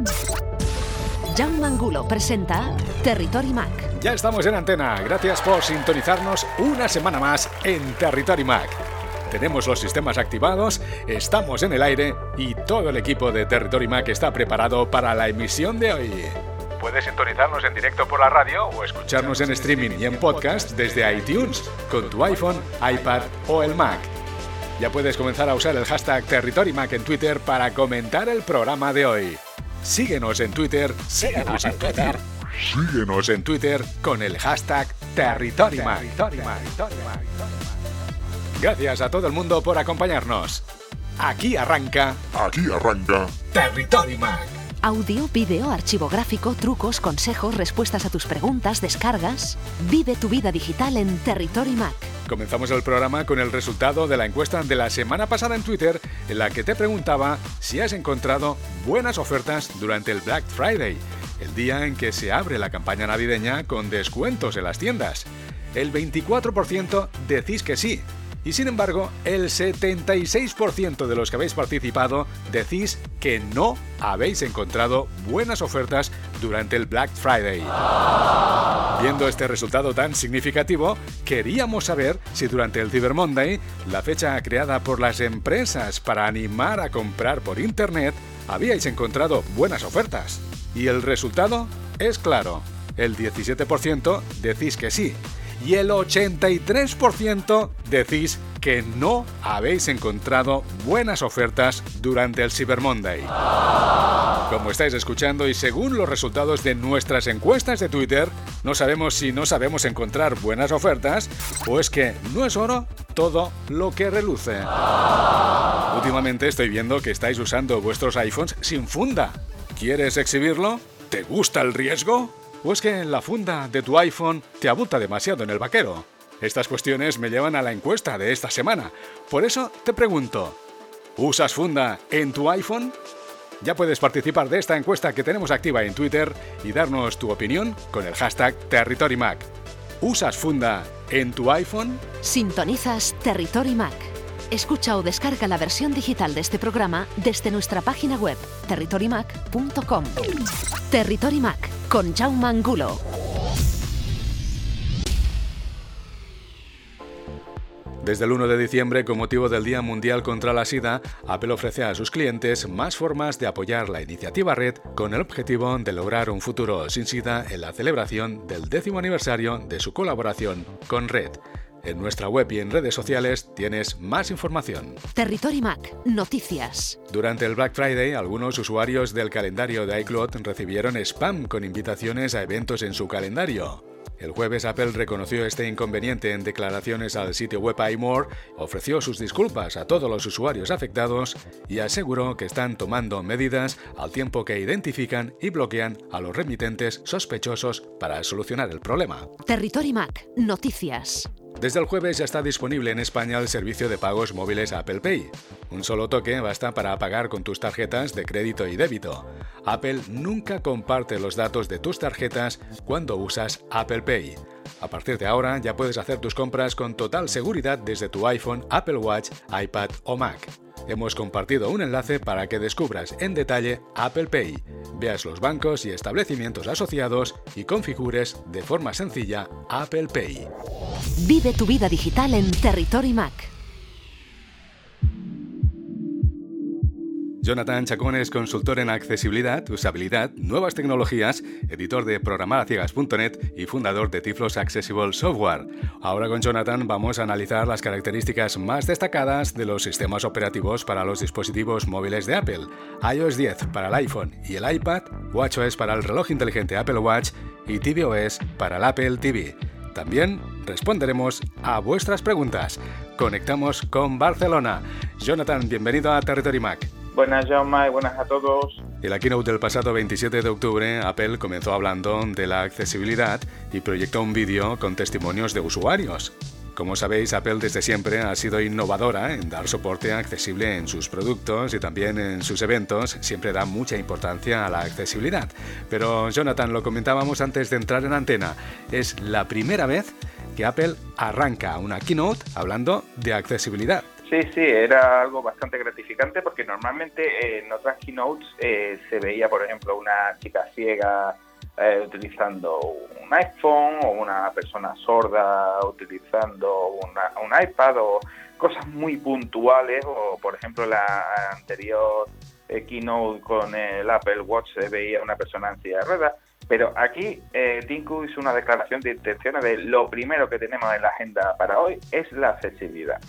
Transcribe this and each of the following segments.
Jaume Angulo presenta Territory Mac. Ya estamos en antena. Gracias por sintonizarnos una semana más en Territory Mac. Tenemos los sistemas activados, estamos en el aire y todo el equipo de Territory Mac está preparado para la emisión de hoy. Puedes sintonizarnos en directo por la radio o escucharnos en streaming y en podcast desde iTunes con tu iPhone, iPad o el Mac. Ya puedes comenzar a usar el hashtag Territory Mac en Twitter para comentar el programa de hoy. Síguenos en Twitter. Síguenos en Twitter con el hashtag Territory Mac. Gracias a todo el mundo por acompañarnos. Aquí arranca Territory Mac. Audio, vídeo, archivo gráfico, trucos, consejos, respuestas a tus preguntas, descargas. Vive tu vida digital en Territory Mac. Comenzamos el programa con el resultado de la encuesta de la semana pasada en Twitter, en la que te preguntaba si has encontrado buenas ofertas durante el Black Friday, el día en que se abre la campaña navideña con descuentos en las tiendas. El 24% decís que sí. Y sin embargo, el 76% de los que habéis participado decís que no habéis encontrado buenas ofertas durante el Black Friday. Viendo este resultado tan significativo, queríamos saber si durante el Cyber Monday, la fecha creada por las empresas para animar a comprar por Internet, habíais encontrado buenas ofertas. Y el resultado es claro. El 17% decís que sí. Y el 83% decís que no habéis encontrado buenas ofertas durante el Cyber Monday. Como estáis escuchando y según los resultados de nuestras encuestas de Twitter, no sabemos si no sabemos encontrar buenas ofertas o es que no es oro todo lo que reluce. Últimamente estoy viendo que estáis usando vuestros iPhones sin funda. ¿Quieres exhibirlo? ¿Te gusta el riesgo? ¿O es que la funda de tu iPhone te abulta demasiado en el vaquero? Estas cuestiones me llevan a la encuesta de esta semana. Por eso te pregunto, ¿usas funda en tu iPhone? Ya puedes participar de esta encuesta que tenemos activa en Twitter y darnos tu opinión con el hashtag TerritoryMac. ¿Usas funda en tu iPhone? Sintonizas Territory Mac. Escucha o descarga la versión digital de este programa desde nuestra página web territorymac.com. Territory Mac con Jaume Angulo. Desde el 1 de diciembre, con motivo del Día Mundial contra la SIDA, Apple ofrece a sus clientes más formas de apoyar la iniciativa Red con el objetivo de lograr un futuro sin SIDA en la celebración del 10º aniversario de su colaboración con Red. En nuestra web y en redes sociales tienes más información. Territory Mac, noticias. Durante el Black Friday, algunos usuarios del calendario de iCloud recibieron spam con invitaciones a eventos en su calendario. El jueves Apple reconoció este inconveniente en declaraciones al sitio web iMore, ofreció sus disculpas a todos los usuarios afectados y aseguró que están tomando medidas al tiempo que identifican y bloquean a los remitentes sospechosos para solucionar el problema. Territory Mac, noticias. Desde el jueves ya está disponible en España el servicio de pagos móviles Apple Pay. Un solo toque basta para pagar con tus tarjetas de crédito y débito. Apple nunca comparte los datos de tus tarjetas cuando usas Apple Pay. A partir de ahora ya puedes hacer tus compras con total seguridad desde tu iPhone, Apple Watch, iPad o Mac. Hemos compartido un enlace para que descubras en detalle Apple Pay, veas los bancos y establecimientos asociados y configures de forma sencilla Apple Pay. Vive tu vida digital en Territory Mac. Jonathan Chacón es consultor en accesibilidad, usabilidad, nuevas tecnologías, editor de programaraciegas.net y fundador de Tiflos Accessible Software. Ahora con Jonathan vamos a analizar las características más destacadas de los sistemas operativos para los dispositivos móviles de Apple. iOS 10 para el iPhone y el iPad, WatchOS para el reloj inteligente Apple Watch y tvOS para el Apple TV. También responderemos a vuestras preguntas. Conectamos con Barcelona. Jonathan, bienvenido a Territory Mac. Buenas, Jaume, buenas a todos. En la keynote del pasado 27 de octubre, Apple comenzó hablando de la accesibilidad y proyectó un vídeo con testimonios de usuarios. Como sabéis, Apple desde siempre ha sido innovadora en dar soporte accesible en sus productos y también en sus eventos, siempre da mucha importancia a la accesibilidad. Pero, Jonathan, lo comentábamos antes de entrar en antena, es la primera vez que Apple arranca una keynote hablando de accesibilidad. Sí, era algo bastante gratificante porque normalmente en otras keynotes se veía, por ejemplo, una chica ciega utilizando un iPhone o una persona sorda utilizando un iPad o cosas muy puntuales, o por ejemplo la anterior keynote con el Apple Watch se veía una persona en silla de ruedas. Pero aquí Tim Cook hizo una declaración de intenciones de lo primero que tenemos en la agenda para hoy es la accesibilidad.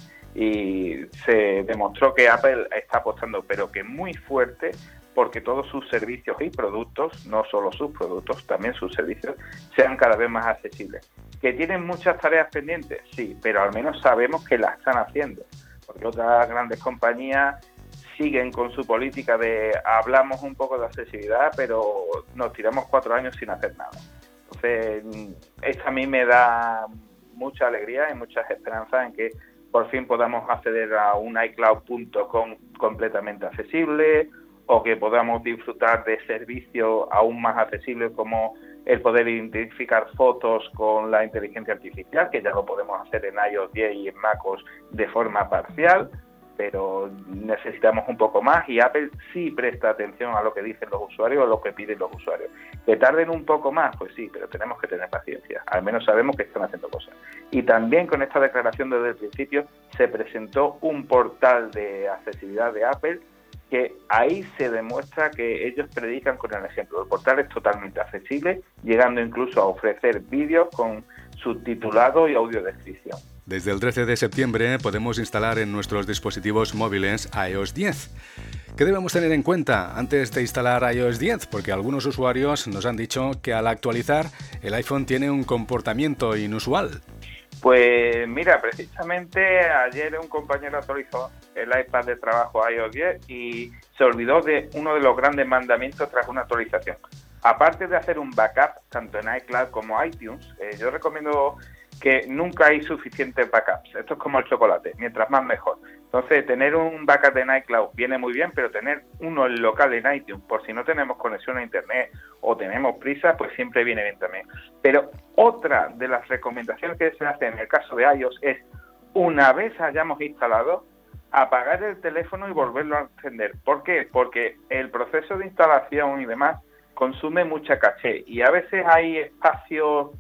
Y se demostró que Apple está apostando, pero que muy fuerte, porque todos sus servicios y productos, no solo sus productos, también sus servicios, sean cada vez más accesibles. ¿Que tienen muchas tareas pendientes? Sí, pero al menos sabemos que las están haciendo, porque otras grandes compañías siguen con su política de hablamos un poco de accesibilidad, pero nos tiramos 4 años sin hacer nada. Entonces, esto a mí me da mucha alegría y muchas esperanzas en que por fin podamos acceder a un iCloud.com completamente accesible, o que podamos disfrutar de servicios aún más accesibles como el poder identificar fotos con la inteligencia artificial, que ya lo podemos hacer en iOS 10 y en macOS de forma parcial, pero necesitamos un poco más, y Apple sí presta atención a lo que dicen los usuarios, a lo que piden los usuarios. ¿Que tarden un poco más? Pues sí, pero tenemos que tener paciencia. Al menos sabemos que están haciendo cosas. Y también con esta declaración desde el principio se presentó un portal de accesibilidad de Apple, que ahí se demuestra que ellos predican con el ejemplo. El portal es totalmente accesible, llegando incluso a ofrecer vídeos con subtitulado y audiodescripción. Desde el 13 de septiembre podemos instalar en nuestros dispositivos móviles iOS 10. ¿Qué debemos tener en cuenta antes de instalar iOS 10? Porque algunos usuarios nos han dicho que al actualizar el iPhone tiene un comportamiento inusual. Pues mira, precisamente ayer un compañero actualizó el iPad de trabajo a iOS 10 y se olvidó de uno de los grandes mandamientos tras una actualización. Aparte de hacer un backup tanto en iCloud como iTunes, yo recomiendo que nunca hay suficientes backups. Esto es como el chocolate, mientras más mejor. Entonces, tener un backup en iCloud viene muy bien, pero tener uno en local en iTunes, por si no tenemos conexión a Internet o tenemos prisa, pues siempre viene bien también. Pero otra de las recomendaciones que se hace en el caso de iOS es, una vez hayamos instalado, apagar el teléfono y volverlo a encender. ¿Por qué? Porque el proceso de instalación y demás consume mucha caché, y a veces hay espacios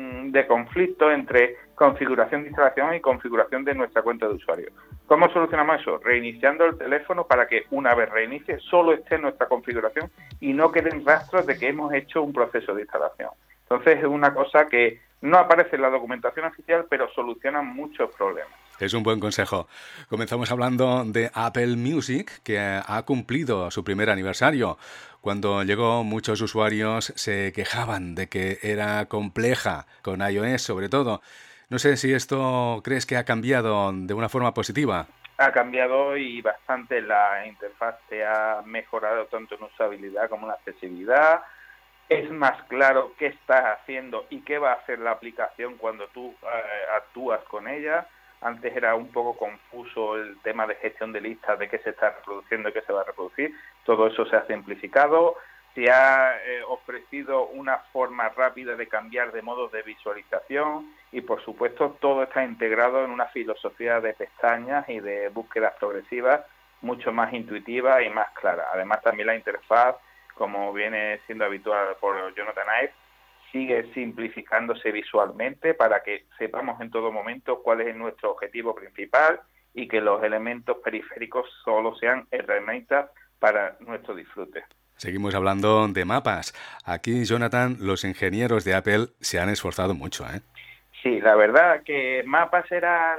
de conflicto entre configuración de instalación y configuración de nuestra cuenta de usuario. ¿Cómo solucionamos eso? Reiniciando el teléfono para que una vez reinicie solo esté en nuestra configuración y no queden rastros de que hemos hecho un proceso de instalación. Entonces es una cosa que no aparece en la documentación oficial, pero soluciona muchos problemas. Es un buen consejo. Comenzamos hablando de Apple Music, que ha cumplido su primer aniversario. Cuando llegó, muchos usuarios se quejaban de que era compleja, con iOS sobre todo. No sé si esto crees que ha cambiado de una forma positiva. Ha cambiado y bastante. La interfaz se ha mejorado tanto en usabilidad como en accesibilidad. Es más claro qué estás haciendo y qué va a hacer la aplicación cuando tú actúas con ella. Antes era un poco confuso el tema de gestión de listas, de qué se está reproduciendo y qué se va a reproducir. Todo eso se ha simplificado. Se ha ofrecido una forma rápida de cambiar de modos de visualización y, por supuesto, todo está integrado en una filosofía de pestañas y de búsquedas progresivas mucho más intuitiva y más clara. Además, también la interfaz, como viene siendo habitual por Jonathan Ive, sigue simplificándose visualmente para que sepamos en todo momento cuál es nuestro objetivo principal y que los elementos periféricos solo sean herramientas para nuestro disfrute. Seguimos hablando de mapas. Aquí, Jonathan, los ingenieros de Apple se han esforzado mucho, ¿eh? Sí, la verdad que Mapas era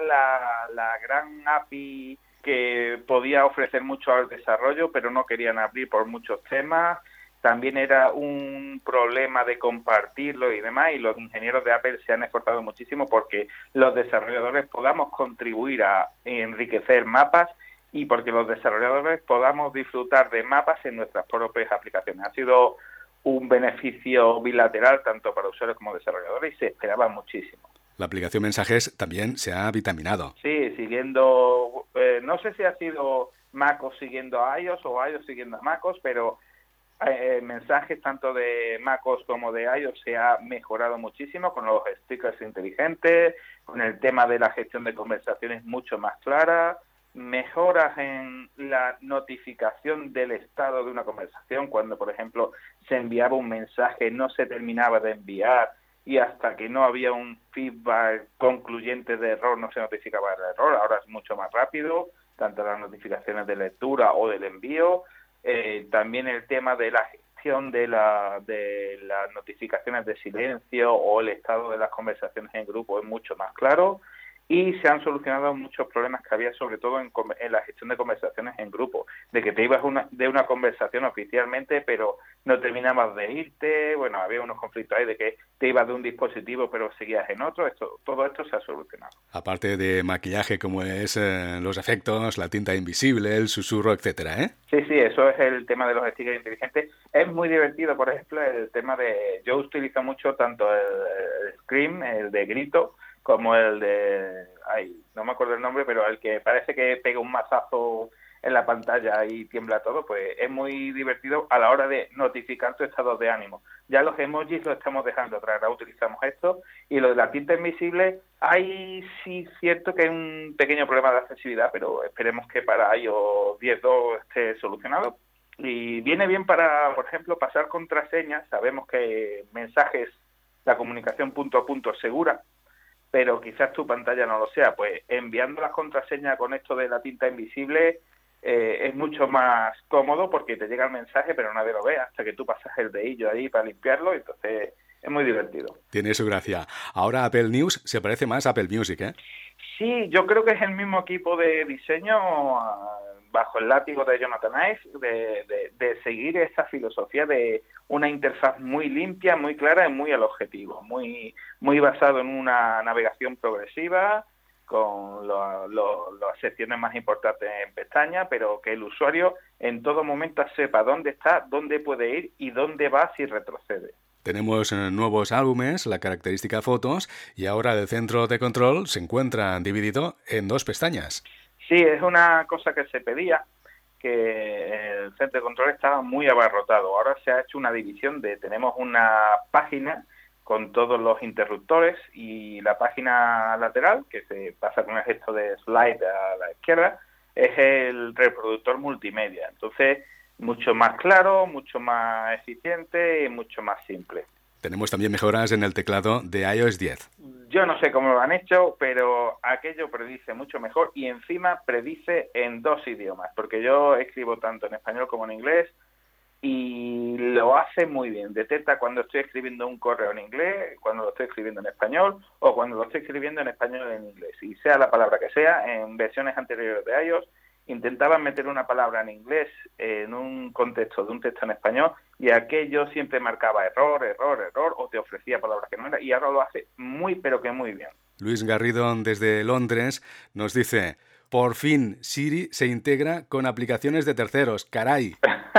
la gran API que podía ofrecer mucho al desarrollo, pero no querían abrir por muchos temas. También era un problema de compartirlo y demás, y los ingenieros de Apple se han esforzado muchísimo porque los desarrolladores podamos contribuir a enriquecer Mapas y porque los desarrolladores podamos disfrutar de Mapas en nuestras propias aplicaciones. Ha sido un beneficio bilateral tanto para usuarios como desarrolladores y se esperaba muchísimo. La aplicación Mensajes también se ha vitaminado. Sí, siguiendo, no sé si ha sido MacOS siguiendo a iOS o iOS siguiendo a MacOS, pero Mensajes tanto de MacOS como de iOS se ha mejorado muchísimo con los stickers inteligentes, con el tema de la gestión de conversaciones mucho más clara. mejoras en la notificación del estado de una conversación, cuando, por ejemplo, se enviaba un mensaje, no se terminaba de enviar y hasta que no había un feedback concluyente de error no se notificaba el error. Ahora es mucho más rápido, tanto las notificaciones de lectura o del envío. También el tema de la gestión de las notificaciones de silencio o el estado de las conversaciones en grupo es mucho más claro. Y se han solucionado muchos problemas que había, sobre todo en la gestión de conversaciones en grupo, de que te ibas de una conversación oficialmente, pero no terminabas de irte. Bueno, había unos conflictos ahí de que te ibas de un dispositivo, pero seguías en otro. Todo esto se ha solucionado. Aparte de maquillaje, como es los efectos, la tinta invisible, el susurro, etcétera, ¿eh? Sí, eso es el tema de los stickers inteligentes. Es muy divertido, por ejemplo, el tema de... Yo utilizo mucho tanto el Scream, el de grito, como el de... no me acuerdo el nombre, pero el que parece que pega un mazazo en la pantalla y tiembla todo, pues es muy divertido a la hora de notificar tu estado de ánimo. Ya los emojis los estamos dejando atrás, ahora utilizamos esto. Y lo de la tinta invisible, hay sí cierto que hay un pequeño problema de accesibilidad, pero esperemos que para iOS 10.2 esté solucionado. Y viene bien para, por ejemplo, pasar contraseñas. Sabemos que mensajes, la comunicación punto a punto es segura, pero quizás tu pantalla no lo sea. Pues enviando las contraseñas con esto de la tinta invisible es mucho más cómodo, porque te llega el mensaje pero nadie lo ve hasta que tú pasas el dedillo ahí para limpiarlo. Entonces es muy divertido. Tiene su gracia. Ahora Apple News se parece más a Apple Music, ¿eh? Sí, yo creo que es el mismo equipo de diseño bajo el látigo de Jonathan Ive, de seguir esa filosofía de una interfaz muy limpia, muy clara y muy al objetivo, muy basado en una navegación progresiva, con las secciones más importantes en pestaña, pero que el usuario en todo momento sepa dónde está, dónde puede ir y dónde va si retrocede. Tenemos nuevos álbumes, la característica fotos, y ahora el centro de control se encuentra dividido en 2 pestañas. Sí, es una cosa que se pedía, que el centro de control estaba muy abarrotado. Ahora se ha hecho una división tenemos una página con todos los interruptores y la página lateral, que se pasa con el gesto de slide a la izquierda, es el reproductor multimedia. Entonces, mucho más claro, mucho más eficiente y mucho más simple. Tenemos también mejoras en el teclado de iOS 10. Yo no sé cómo lo han hecho, pero aquello predice mucho mejor y encima predice en 2 idiomas, porque yo escribo tanto en español como en inglés y lo hace muy bien. Detecta cuando estoy escribiendo un correo en inglés, cuando lo estoy escribiendo en español o cuando lo estoy escribiendo en español en inglés. Y sea la palabra que sea, en versiones anteriores de iOS intentaban meter una palabra en inglés en un contexto de un texto en español y aquello siempre marcaba error, o te ofrecía palabras que no era, y ahora lo hace muy, pero que muy bien. Luis Garrido, desde Londres, nos dice: por fin Siri se integra con aplicaciones de terceros, caray.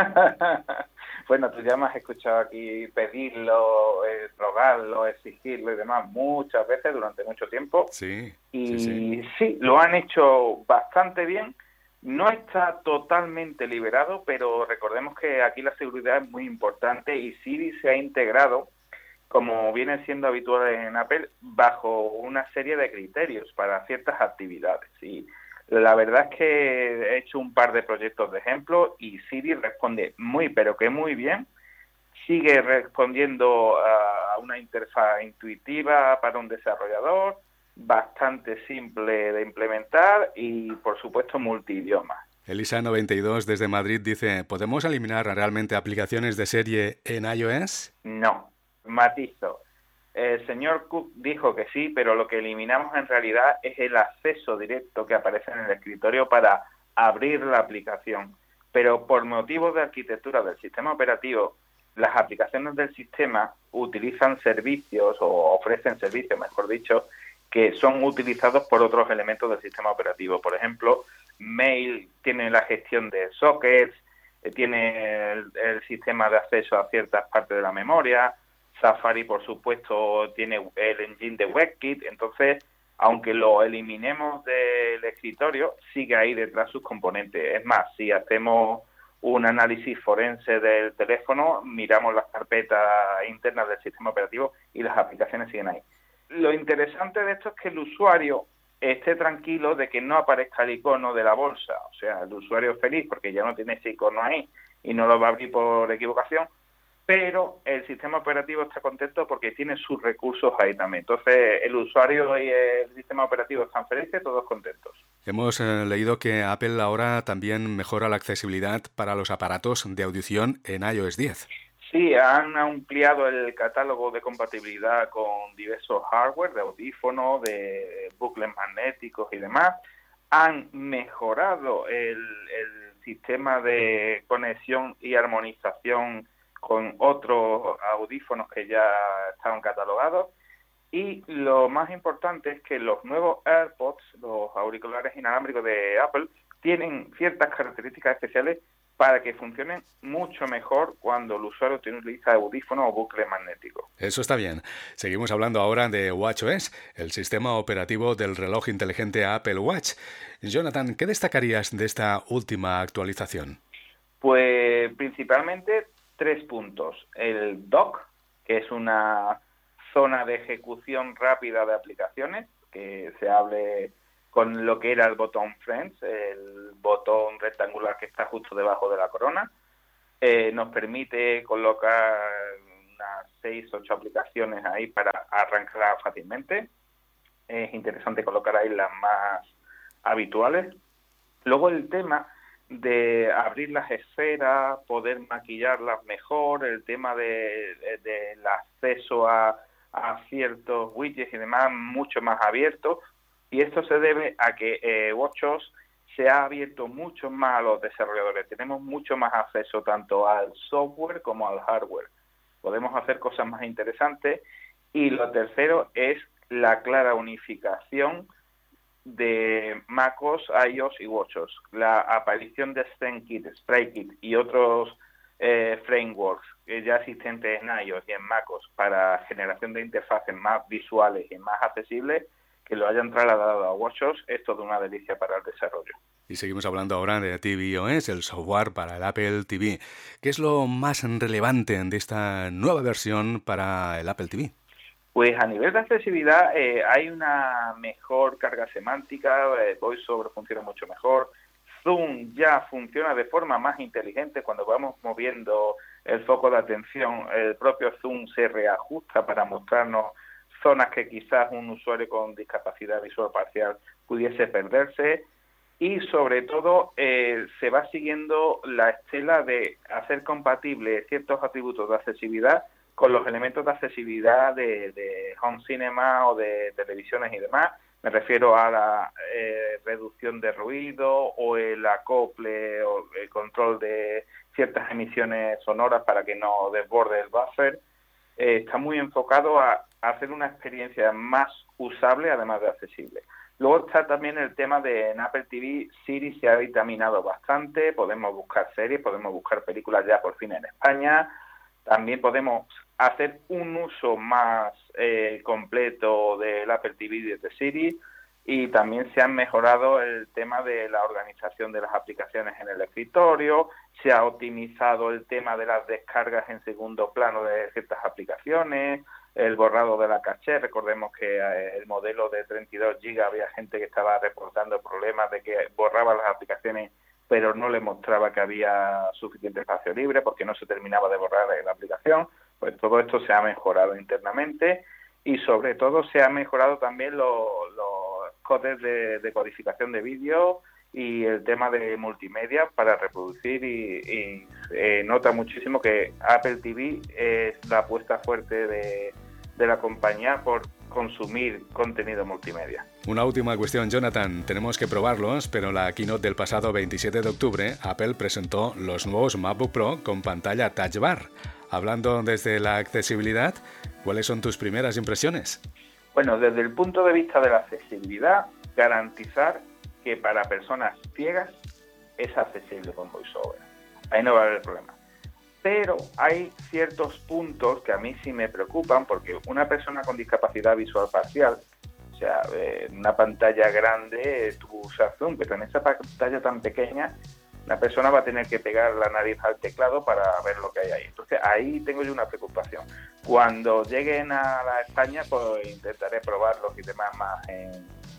Bueno, tú ya me has escuchado aquí pedirlo, rogarlo, exigirlo y demás muchas veces durante mucho tiempo. Sí. Y sí, lo han hecho bastante bien. No está totalmente liberado, pero recordemos que aquí la seguridad es muy importante y Siri se ha integrado, como viene siendo habitual en Apple, bajo una serie de criterios para ciertas actividades. Y la verdad es que he hecho un par de proyectos de ejemplo y Siri responde muy, pero que muy bien. Sigue respondiendo a una interfaz intuitiva para un desarrollador, bastante simple de implementar y, por supuesto, multidioma. Elisa92 desde Madrid dice: ¿podemos eliminar realmente aplicaciones de serie en iOS? No, matizo. El señor Cook dijo que sí, pero lo que eliminamos en realidad es el acceso directo que aparece en el escritorio para abrir la aplicación. Pero por motivos de arquitectura del sistema operativo, las aplicaciones del sistema utilizan servicios o ofrecen servicios, mejor dicho, que son utilizados por otros elementos del sistema operativo. Por ejemplo, Mail tiene la gestión de sockets, tiene el sistema de acceso a ciertas partes de la memoria, Safari, por supuesto, tiene el engine de WebKit. Entonces, aunque lo eliminemos del escritorio, sigue ahí detrás sus componentes. Es más, si hacemos un análisis forense del teléfono, miramos las carpetas internas del sistema operativo y las aplicaciones siguen ahí. Lo interesante de esto es que el usuario esté tranquilo de que no aparezca el icono de la bolsa. O sea, el usuario es feliz porque ya no tiene ese icono ahí y no lo va a abrir por equivocación, pero el sistema operativo está contento porque tiene sus recursos ahí también. Entonces, el usuario y el sistema operativo están felices, todos contentos. Hemos leído que Apple ahora también mejora la accesibilidad para los aparatos de audición en iOS 10. Sí, han ampliado el catálogo de compatibilidad con diversos hardware, de audífonos, de bucles magnéticos y demás. Han mejorado el sistema de conexión y armonización con otros audífonos que ya estaban catalogados. Y lo más importante es que los nuevos AirPods, los auriculares inalámbricos de Apple, tienen ciertas características especiales para que funcionen mucho mejor cuando el usuario utiliza audífonos o bucle magnético. Eso está bien. Seguimos hablando ahora de WatchOS, el sistema operativo del reloj inteligente Apple Watch. Jonathan, ¿qué destacarías de esta última actualización? Pues principalmente 3 puntos. El dock, que es una zona de ejecución rápida de aplicaciones, que se hable con lo que era el botón Friends, el botón rectangular que está justo debajo de la corona. Nos permite colocar unas 6-8 aplicaciones ahí para arrancar fácilmente. Es interesante colocar ahí las más habituales. Luego el tema de abrir las esferas, poder maquillarlas mejor, el tema del acceso a ciertos widgets y demás mucho más abierto. Y esto se debe a que WatchOS se ha abierto mucho más a los desarrolladores. Tenemos mucho más acceso tanto al software como al hardware. Podemos hacer cosas más interesantes. Y lo tercero es la clara unificación de macOS, iOS y WatchOS. La aparición de SprayKit y otros frameworks ya existentes en iOS y en macOS para generación de interfaces más visuales y más accesibles, que lo hayan trasladado a WatchOS, es toda una delicia para el desarrollo. Y seguimos hablando ahora de tvOS, el software para el Apple TV. ¿Qué es lo más relevante de esta nueva versión para el Apple TV? Pues a nivel de accesibilidad hay una mejor carga semántica, VoiceOver funciona mucho mejor, Zoom ya funciona de forma más inteligente. Cuando vamos moviendo el foco de atención, el propio Zoom se reajusta para mostrarnos zonas que quizás un usuario con discapacidad visual parcial pudiese perderse. Y sobre todo se va siguiendo la estela de hacer compatible ciertos atributos de accesibilidad con los elementos de accesibilidad de home cinema o de televisiones y demás. Me refiero a la reducción de ruido o el acople o el control de ciertas emisiones sonoras para que no desborde el buffer. Está muy enfocado a hacer una experiencia más usable, además de accesible. Luego está también el tema de en Apple TV, Siri se ha vitaminado bastante, podemos buscar series, podemos buscar películas ya por fin en España, también podemos hacer un uso más completo del Apple TV desde Siri, y también se ha mejorado el tema de la organización de las aplicaciones en el escritorio, se ha optimizado el tema de las descargas en segundo plano de ciertas aplicaciones, el borrado de la caché. Recordemos que el modelo de 32 GB había gente que estaba reportando problemas de que borraba las aplicaciones pero no le mostraba que había suficiente espacio libre porque no se terminaba de borrar la aplicación. Pues todo esto se ha mejorado internamente y sobre todo se ha mejorado también los codes de codificación de vídeo y el tema de multimedia para reproducir y nota muchísimo que Apple TV es la apuesta fuerte de la compañía por consumir contenido multimedia. Una última cuestión, Jonathan. Tenemos que probarlos, pero en la keynote del pasado 27 de octubre, Apple presentó los nuevos MacBook Pro con pantalla Touch Bar. Hablando desde la accesibilidad, ¿cuáles son tus primeras impresiones? Bueno, desde el punto de vista de la accesibilidad, garantizar que para personas ciegas es accesible con VoiceOver. Ahí no va a haber problema. Pero hay ciertos puntos que a mí sí me preocupan, porque una persona con discapacidad visual parcial, o sea, en una pantalla grande tú usas Zoom, pero en esa pantalla tan pequeña, una persona va a tener que pegar la nariz al teclado para ver lo que hay ahí. Entonces ahí tengo yo una preocupación. Cuando lleguen a la España, pues intentaré probarlos y demás más en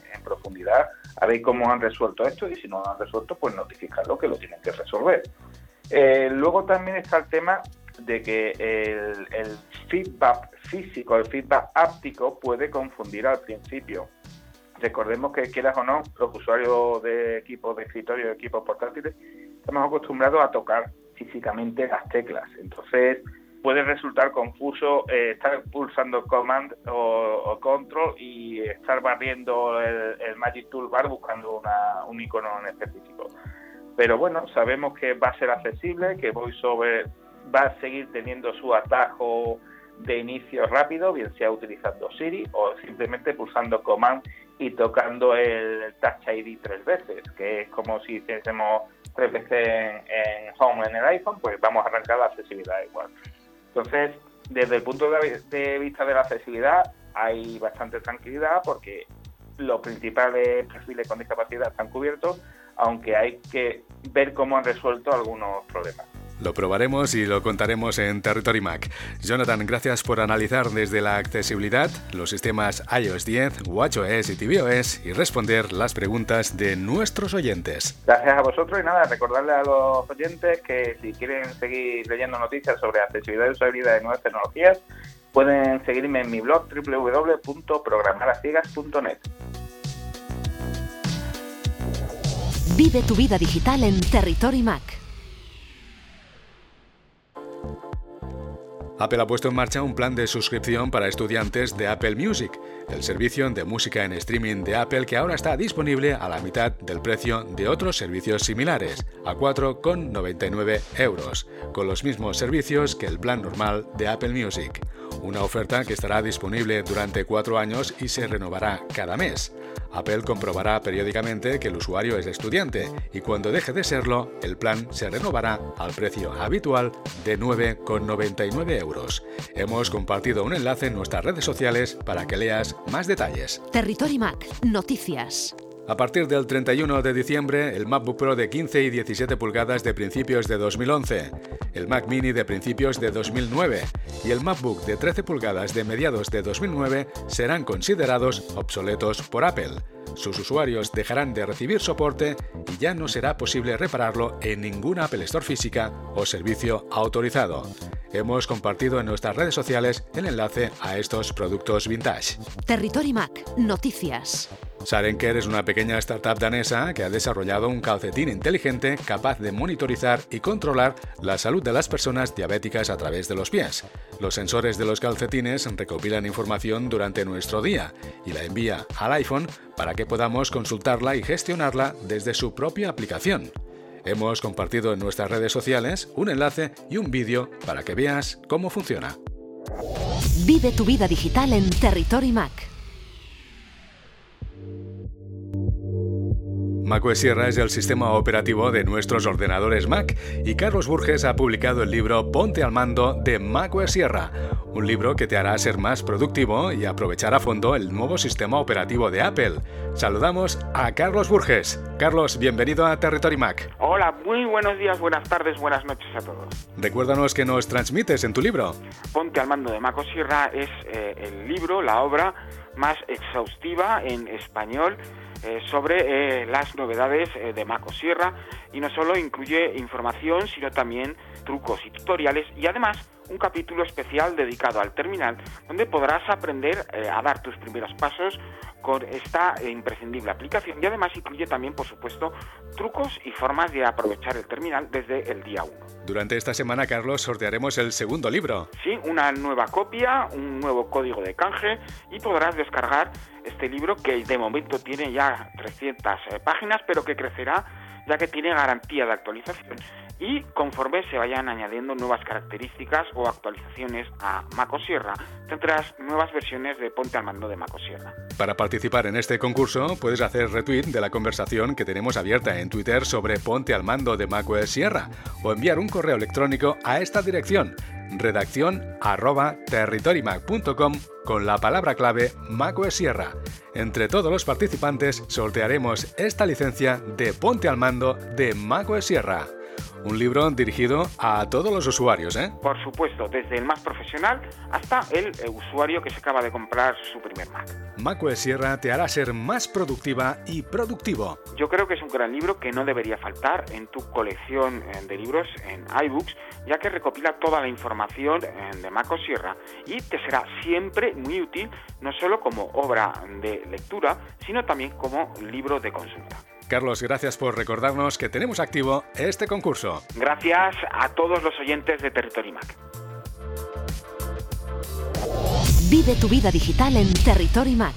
en profundidad a ver cómo han resuelto esto, y si no lo han resuelto, pues notificarlo que lo tienen que resolver. Luego también está el tema de que el feedback físico, el feedback áptico puede confundir al principio. Recordemos que, quieras o no, los usuarios de equipos de escritorio, de equipos portátiles, estamos acostumbrados a tocar físicamente las teclas. Entonces, puede resultar confuso estar pulsando Command o Control y estar barriendo el Magic Toolbar buscando un icono en específico. Pero bueno, sabemos que va a ser accesible, que VoiceOver va a seguir teniendo su atajo de inicio rápido, bien sea utilizando Siri o simplemente pulsando Command y tocando el Touch ID 3 veces, que es como si hiciésemos 3 veces en Home en el iPhone, pues vamos a arrancar la accesibilidad igual. Entonces, desde el punto de vista de la accesibilidad, hay bastante tranquilidad porque los principales perfiles con discapacidad están cubiertos, aunque hay que ver cómo han resuelto algunos problemas. Lo probaremos y lo contaremos en Territory Mac. Jonathan, gracias por analizar desde la accesibilidad los sistemas iOS 10, watchOS y tvOS y responder las preguntas de nuestros oyentes. Gracias a vosotros y nada, recordarles a los oyentes que si quieren seguir leyendo noticias sobre accesibilidad y usabilidad de nuevas tecnologías, pueden seguirme en mi blog www.programaraciegas.net. Vive tu vida digital en Territory Mac. Apple ha puesto en marcha un plan de suscripción para estudiantes de Apple Music, el servicio de música en streaming de Apple que ahora está disponible a la mitad del precio de otros servicios similares, a 4,99 €, con los mismos servicios que el plan normal de Apple Music. Una oferta que estará disponible durante 4 años y se renovará cada mes. Apple comprobará periódicamente que el usuario es estudiante y cuando deje de serlo, el plan se renovará al precio habitual de 9,99 €. Hemos compartido un enlace en nuestras redes sociales para que leas más detalles. Territory Mac, noticias. A partir del 31 de diciembre, el MacBook Pro de 15 y 17 pulgadas de principios de 2011, el Mac Mini de principios de 2009 y el MacBook de 13 pulgadas de mediados de 2009 serán considerados obsoletos por Apple. Sus usuarios dejarán de recibir soporte y ya no será posible repararlo en ninguna Apple Store física o servicio autorizado. Hemos compartido en nuestras redes sociales el enlace a estos productos vintage. Territory Mac, noticias. Sarenker es una pequeña startup danesa que ha desarrollado un calcetín inteligente capaz de monitorizar y controlar la salud de las personas diabéticas a través de los pies. Los sensores de los calcetines recopilan información durante nuestro día y la envía al iPhone para que podamos consultarla y gestionarla desde su propia aplicación. Hemos compartido en nuestras redes sociales un enlace y un vídeo para que veas cómo funciona. Vive tu vida digital en Territory Mac. macOS Sierra es el sistema operativo de nuestros ordenadores Mac y Carlos Burges ha publicado el libro Ponte al mando de macOS Sierra, un libro que te hará ser más productivo y aprovechar a fondo el nuevo sistema operativo de Apple. Saludamos a Carlos Burges. Carlos, bienvenido a Territory Mac. Hola, muy buenos días, buenas tardes, buenas noches a todos. Recuérdanos qué nos transmites en tu libro. Ponte al mando de macOS Sierra es el libro, la obra más exhaustiva en español sobre las novedades de macOS Sierra, y no solo incluye información, sino también trucos y tutoriales, y además un capítulo especial dedicado al terminal, donde podrás aprender a dar tus primeros pasos con esta imprescindible aplicación, y además incluye también, por supuesto, trucos y formas de aprovechar el terminal desde el día 1. Durante esta semana, Carlos, sortearemos el segundo libro. Sí, una nueva copia, un nuevo código de canje, y podrás descargar este libro que de momento tiene ya 300 páginas, pero que crecerá ya que tiene garantía de actualización. Y conforme se vayan añadiendo nuevas características o actualizaciones a macOS Sierra, tendrás nuevas versiones de Ponte al mando de macOS Sierra. Para participar en este concurso, puedes hacer retweet de la conversación que tenemos abierta en Twitter sobre Ponte al mando de macOS Sierra o enviar un correo electrónico a esta dirección: redaccion@territorymac.com con la palabra clave macOS Sierra. Entre todos los participantes sortearemos esta licencia de Ponte al mando de macOS Sierra. Un libro dirigido a todos los usuarios, ¿eh? Por supuesto, desde el más profesional hasta el usuario que se acaba de comprar su primer Mac. macOS Sierra te hará ser más productiva y productivo. Yo creo que es un gran libro que no debería faltar en tu colección de libros en iBooks, ya que recopila toda la información de macOS Sierra y te será siempre muy útil, no solo como obra de lectura, sino también como libro de consulta. Carlos, gracias por recordarnos que tenemos activo este concurso. Gracias a todos los oyentes de Territory Mac. Vive tu vida digital en Territory Mac.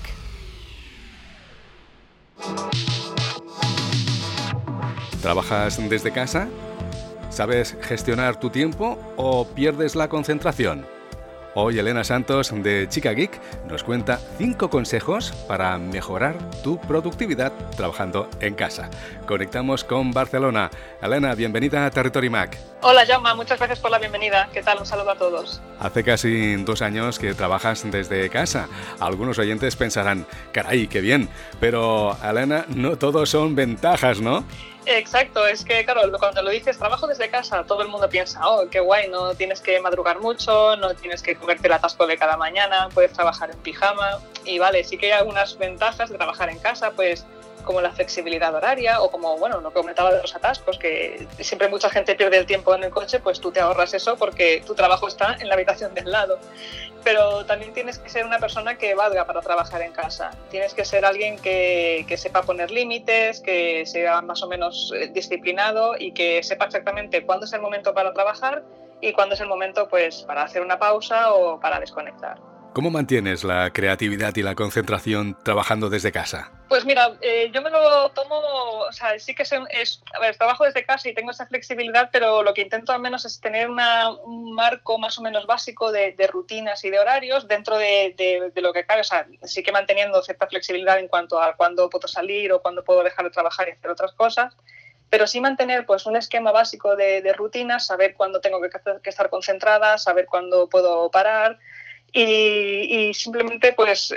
¿Trabajas desde casa? ¿Sabes gestionar tu tiempo o pierdes la concentración? Hoy Elena Santos de Chica Geek nos cuenta 5 consejos para mejorar tu productividad trabajando en casa. Conectamos con Barcelona. Elena, bienvenida a Territory Mac. Hola Jaume, muchas gracias por la bienvenida. ¿Qué tal? Un saludo a todos. Hace casi 2 años que trabajas desde casa. Algunos oyentes pensarán, caray, qué bien. Pero Elena, no todo son ventajas, ¿no? Exacto, es que claro, cuando lo dices trabajo desde casa, todo el mundo piensa, oh, qué guay, no tienes que madrugar mucho, no tienes que comerte el atasco de cada mañana, puedes trabajar en pijama y vale, sí que hay algunas ventajas de trabajar en casa, pues como la flexibilidad horaria o como, bueno, lo que comentaba de los atascos, que siempre mucha gente pierde el tiempo en el coche, pues tú te ahorras eso porque tu trabajo está en la habitación del lado. Pero también tienes que ser una persona que valga para trabajar en casa. Tienes que ser alguien que sepa poner límites, que sea más o menos disciplinado y que sepa exactamente cuándo es el momento para trabajar y cuándo es el momento pues para hacer una pausa o para desconectar. ¿Cómo mantienes la creatividad y la concentración trabajando desde casa? Pues mira, yo me lo tomo, o sea, sí que a ver, trabajo desde casa y tengo esa flexibilidad, pero lo que intento al menos es tener un marco más o menos básico de rutinas y de horarios dentro de lo que cabe, o sea, sí que manteniendo cierta flexibilidad en cuanto a cuándo puedo salir o cuándo puedo dejar de trabajar y hacer otras cosas, pero sí mantener pues un esquema básico de rutinas, saber cuándo tengo que estar concentrada, saber cuándo puedo parar, y simplemente pues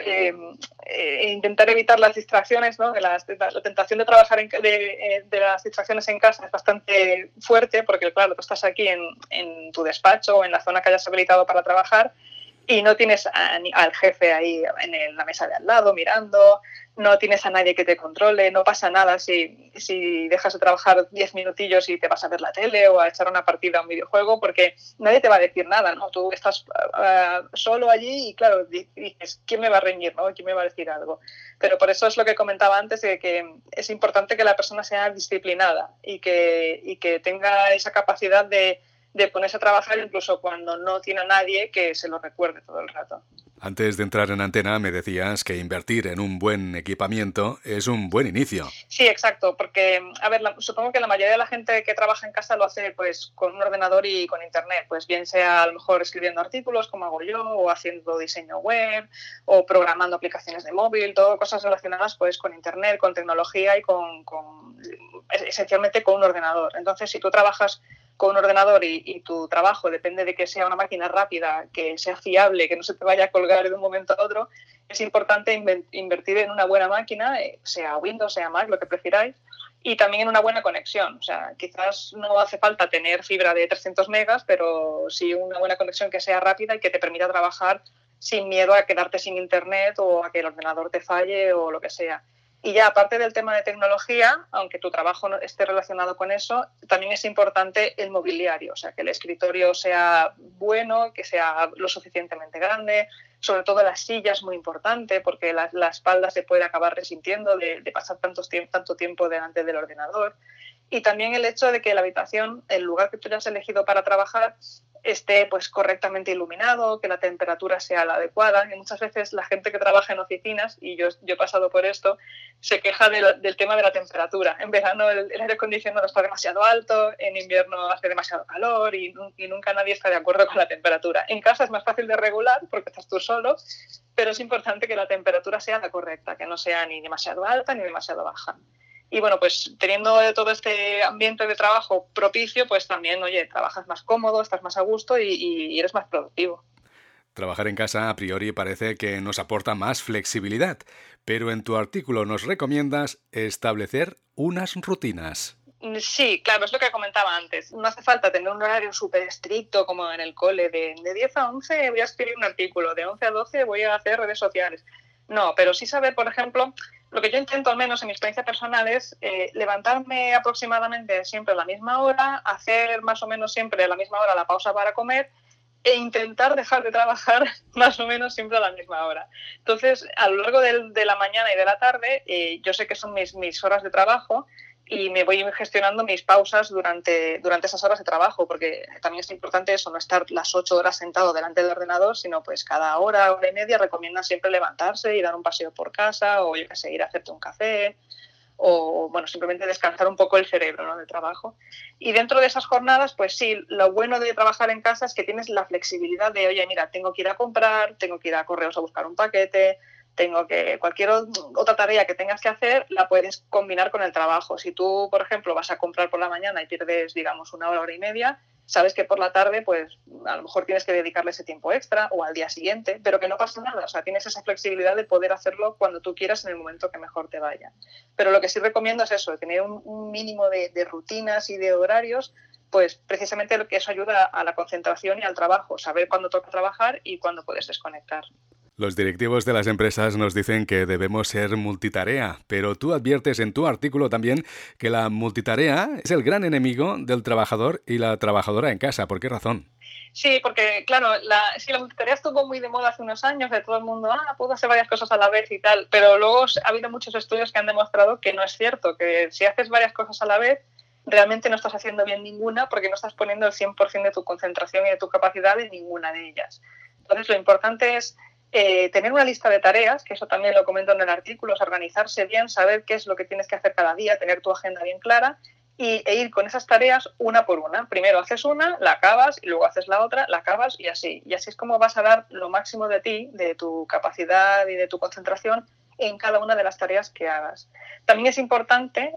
intentar evitar las distracciones, ¿no? La tentación de trabajar de las distracciones en casa es bastante fuerte porque claro, tú estás aquí en tu despacho o en la zona que hayas habilitado para trabajar y no tienes al jefe ahí en la mesa de al lado mirando, no tienes a nadie que te controle, no pasa nada si dejas de trabajar 10 minutillos y te vas a ver la tele o a echar una partida a un videojuego porque nadie te va a decir nada, ¿no? Tú estás solo allí y claro, dices, ¿quién me va a reñir, ¿no? ¿Quién me va a decir algo? Pero por eso es lo que comentaba antes, de que es importante que la persona sea disciplinada y que tenga esa capacidad de ponerse a trabajar incluso cuando no tiene a nadie que se lo recuerde todo el rato. Antes de entrar en antena me decías que invertir en un buen equipamiento es un buen inicio. Sí, exacto, porque, a ver, supongo que la mayoría de la gente que trabaja en casa lo hace pues con un ordenador y con internet, pues bien sea a lo mejor escribiendo artículos como hago yo, o haciendo diseño web, o programando aplicaciones de móvil, todo cosas relacionadas pues con internet, con tecnología y esencialmente con un ordenador. Entonces, si tú trabajas con un ordenador y tu trabajo depende de que sea una máquina rápida, que sea fiable, que no se te vaya a colgar de un momento a otro, es importante invertir en una buena máquina, sea Windows, sea Mac, lo que prefiráis, y también en una buena conexión. O sea, quizás no hace falta tener fibra de 300 megas, pero sí una buena conexión que sea rápida y que te permita trabajar sin miedo a quedarte sin internet o a que el ordenador te falle o lo que sea. Y ya aparte del tema de tecnología, aunque tu trabajo no esté relacionado con eso, también es importante el mobiliario, o sea, que el escritorio sea bueno, que sea lo suficientemente grande, sobre todo la silla es muy importante porque la espalda se puede acabar resintiendo de pasar tanto tiempo delante del ordenador. Y también el hecho de que la habitación, el lugar que tú hayas elegido para trabajar, esté pues correctamente iluminado, que la temperatura sea la adecuada. Y muchas veces la gente que trabaja en oficinas, y yo he pasado por esto, se queja del tema de la temperatura. En verano el aire acondicionado está demasiado alto, en invierno hace demasiado calor y nunca nadie está de acuerdo con la temperatura. En casa es más fácil de regular porque estás tú solo, pero es importante que la temperatura sea la correcta, que no sea ni demasiado alta ni demasiado baja. Y bueno, pues teniendo todo este ambiente de trabajo propicio, pues también, oye, trabajas más cómodo, estás más a gusto y eres más productivo. Trabajar en casa a priori parece que nos aporta más flexibilidad, pero en tu artículo nos recomiendas establecer unas rutinas. Sí, claro, es lo que comentaba antes. No hace falta tener un horario súper estricto como en el cole, de 10 a 11 voy a escribir un artículo, de 11 a 12 voy a hacer redes sociales. No, pero sí saber, por ejemplo, lo que yo intento, al menos en mi experiencia personal, es levantarme aproximadamente siempre a la misma hora, hacer más o menos siempre a la misma hora la pausa para comer e intentar dejar de trabajar más o menos siempre a la misma hora. Entonces, a lo largo de la mañana y de la tarde, yo sé que son mis horas de trabajo y me voy gestionando mis pausas durante esas horas de trabajo, porque también es importante eso, no estar las 8 horas sentado delante del ordenador, sino pues cada hora y media recomiendan siempre levantarse y dar un paseo por casa, o yo qué sé, ir a hacerte un café, o bueno, simplemente descansar un poco el cerebro, ¿no?, del trabajo. Y dentro de esas jornadas, pues sí, lo bueno de trabajar en casa es que tienes la flexibilidad de, oye, mira, tengo que ir a comprar, tengo que ir a correos a buscar un paquete, tengo que cualquier otra tarea que tengas que hacer la puedes combinar con el trabajo. Si tú, por ejemplo, vas a comprar por la mañana y pierdes, digamos, una hora y media, sabes que por la tarde, pues a lo mejor tienes que dedicarle ese tiempo extra o al día siguiente, pero que no pasa nada. O sea, tienes esa flexibilidad de poder hacerlo cuando tú quieras en el momento que mejor te vaya. Pero lo que sí recomiendo es eso, tener un mínimo de rutinas y de horarios, pues precisamente lo que eso ayuda a la concentración y al trabajo, saber cuándo toca trabajar y cuándo puedes desconectar. Los directivos de las empresas nos dicen que debemos ser multitarea, pero tú adviertes en tu artículo también que la multitarea es el gran enemigo del trabajador y la trabajadora en casa. ¿Por qué razón? Sí, porque claro, la multitarea estuvo muy de moda hace unos años, de todo el mundo, puedo hacer varias cosas a la vez y tal, pero luego ha habido muchos estudios que han demostrado que no es cierto, que si haces varias cosas a la vez, realmente no estás haciendo bien ninguna porque no estás poniendo el 100% de tu concentración y de tu capacidad en ninguna de ellas. Entonces, lo importante es tener una lista de tareas, que eso también lo comento en el artículo, es organizarse bien, saber qué es lo que tienes que hacer cada día, tener tu agenda bien clara e ir con esas tareas una por una. Primero haces una, la acabas, y luego haces la otra, la acabas y así. Y así es como vas a dar lo máximo de ti, de tu capacidad y de tu concentración en cada una de las tareas que hagas. También es importante,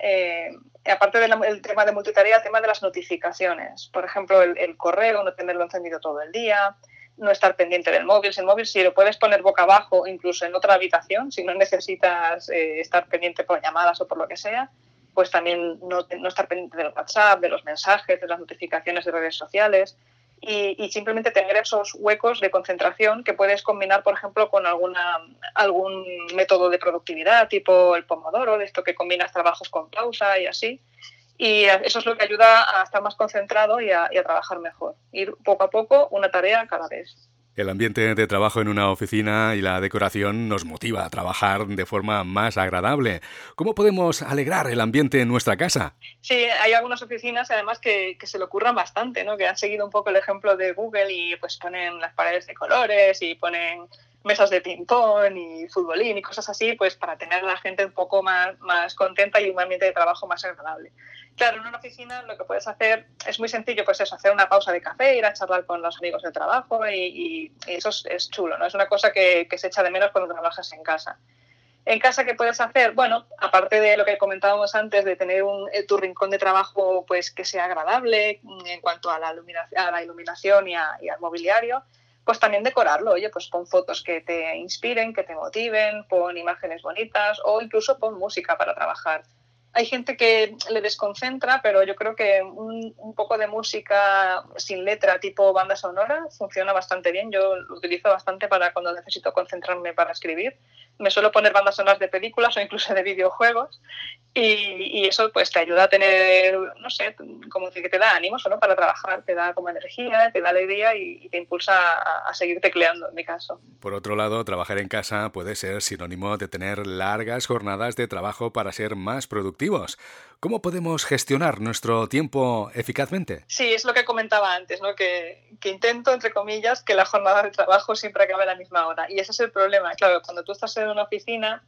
aparte del tema de multitarea, el tema de las notificaciones. Por ejemplo, el correo, no tenerlo encendido todo el día, no estar pendiente del móvil. Si el móvil sí lo puedes poner boca abajo, incluso en otra habitación, si no necesitas estar pendiente por llamadas o por lo que sea, pues también no estar pendiente del WhatsApp, de los mensajes, de las notificaciones de redes sociales y simplemente tener esos huecos de concentración que puedes combinar, por ejemplo, con algún método de productividad, tipo el Pomodoro, de esto que combinas trabajos con pausa y así. Y eso es lo que ayuda a estar más concentrado y a trabajar mejor. Ir poco a poco, una tarea cada vez. El ambiente de trabajo en una oficina y la decoración nos motiva a trabajar de forma más agradable. ¿Cómo podemos alegrar el ambiente en nuestra casa? Sí, hay algunas oficinas además que se le ocurran bastante, ¿no? Que han seguido un poco el ejemplo de Google y pues ponen las paredes de colores y ponen mesas de ping-pong y futbolín y cosas así, pues para tener a la gente un poco más contenta y un ambiente de trabajo más agradable. Claro, en una oficina lo que puedes hacer es muy sencillo, pues eso, hacer una pausa de café, ir a charlar con los amigos del trabajo y eso es chulo, ¿no? Es una cosa que se echa de menos cuando trabajas en casa. En casa, ¿qué puedes hacer? Bueno, aparte de lo que comentábamos antes, de tener tu rincón de trabajo pues que sea agradable en cuanto a la iluminación y al mobiliario, pues también decorarlo. Oye, pues pon fotos que te inspiren, que te motiven, pon imágenes bonitas o incluso pon música para trabajar. Hay gente que le desconcentra, pero yo creo que un poco de música sin letra, tipo banda sonora, funciona bastante bien. Yo lo utilizo bastante para cuando necesito concentrarme para escribir. Me suelo poner bandas sonoras de películas o incluso de videojuegos y eso pues te ayuda a tener, no sé, como que te da ánimos, ¿no?, para trabajar, te da como energía, te da alegría y te impulsa a seguir tecleando, en mi caso. Por otro lado, trabajar en casa puede ser sinónimo de tener largas jornadas de trabajo para ser más productivos. ¿Cómo podemos gestionar nuestro tiempo eficazmente? Sí, es lo que comentaba antes, ¿no? Que intento, entre comillas, que la jornada de trabajo siempre acabe a la misma hora. Y ese es el problema. Claro, cuando tú estás en una oficina,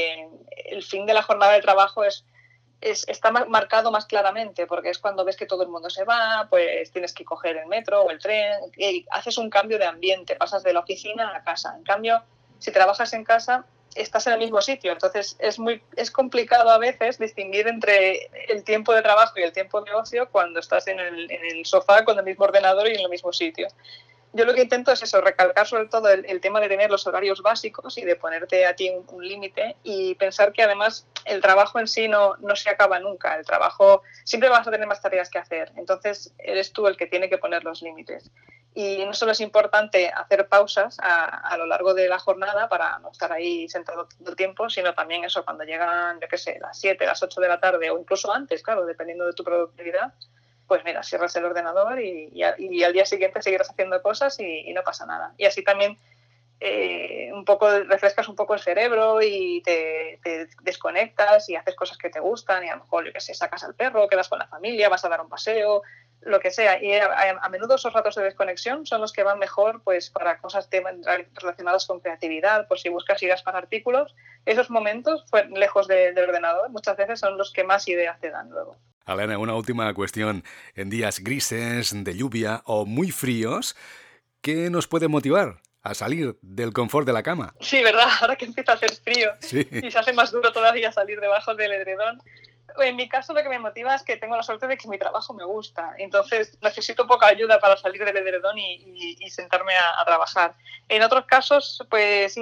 el fin de la jornada de trabajo está marcado más claramente, porque es cuando ves que todo el mundo se va, pues tienes que coger el metro o el tren, y haces un cambio de ambiente, pasas de la oficina a la casa. En cambio, si trabajas en casa, estás en el mismo sitio, entonces es complicado a veces distinguir entre el tiempo de trabajo y el tiempo de ocio cuando estás en el sofá con el mismo ordenador y en el mismo sitio. yo lo que intento es eso, recalcar sobre todo el tema de tener los horarios básicos y de ponerte a ti un límite y pensar que además el trabajo en sí no se acaba nunca. El trabajo, siempre vas a tener más tareas que hacer. Entonces, eres tú el que tiene que poner los límites. Y no solo es importante hacer pausas a lo largo de la jornada para no estar ahí sentado todo el tiempo, sino también eso, cuando llegan, yo qué sé, las 7, las 8 de la tarde o incluso antes, claro, dependiendo de tu productividad, pues mira, cierras el ordenador y al día siguiente seguirás haciendo cosas y no pasa nada. Y así también un poco refrescas un poco el cerebro y te desconectas y haces cosas que te gustan y a lo mejor, yo qué sé, sacas al perro, quedas con la familia, vas a dar un paseo, lo que sea. Y a menudo esos ratos de desconexión son los que van mejor pues para cosas relacionadas con creatividad, pues si buscas ideas para artículos, esos momentos lejos del ordenador muchas veces son los que más ideas te dan luego. Elena, una última cuestión. En días grises, de lluvia o muy fríos, ¿qué nos puede motivar a salir del confort de la cama? Sí, ¿verdad? Ahora que empieza a hacer frío sí. Y se hace más duro todavía salir debajo del edredón. En mi caso lo que me motiva es que tengo la suerte de que mi trabajo me gusta, entonces necesito poca ayuda para salir del edredón y sentarme a trabajar. En otros casos, pues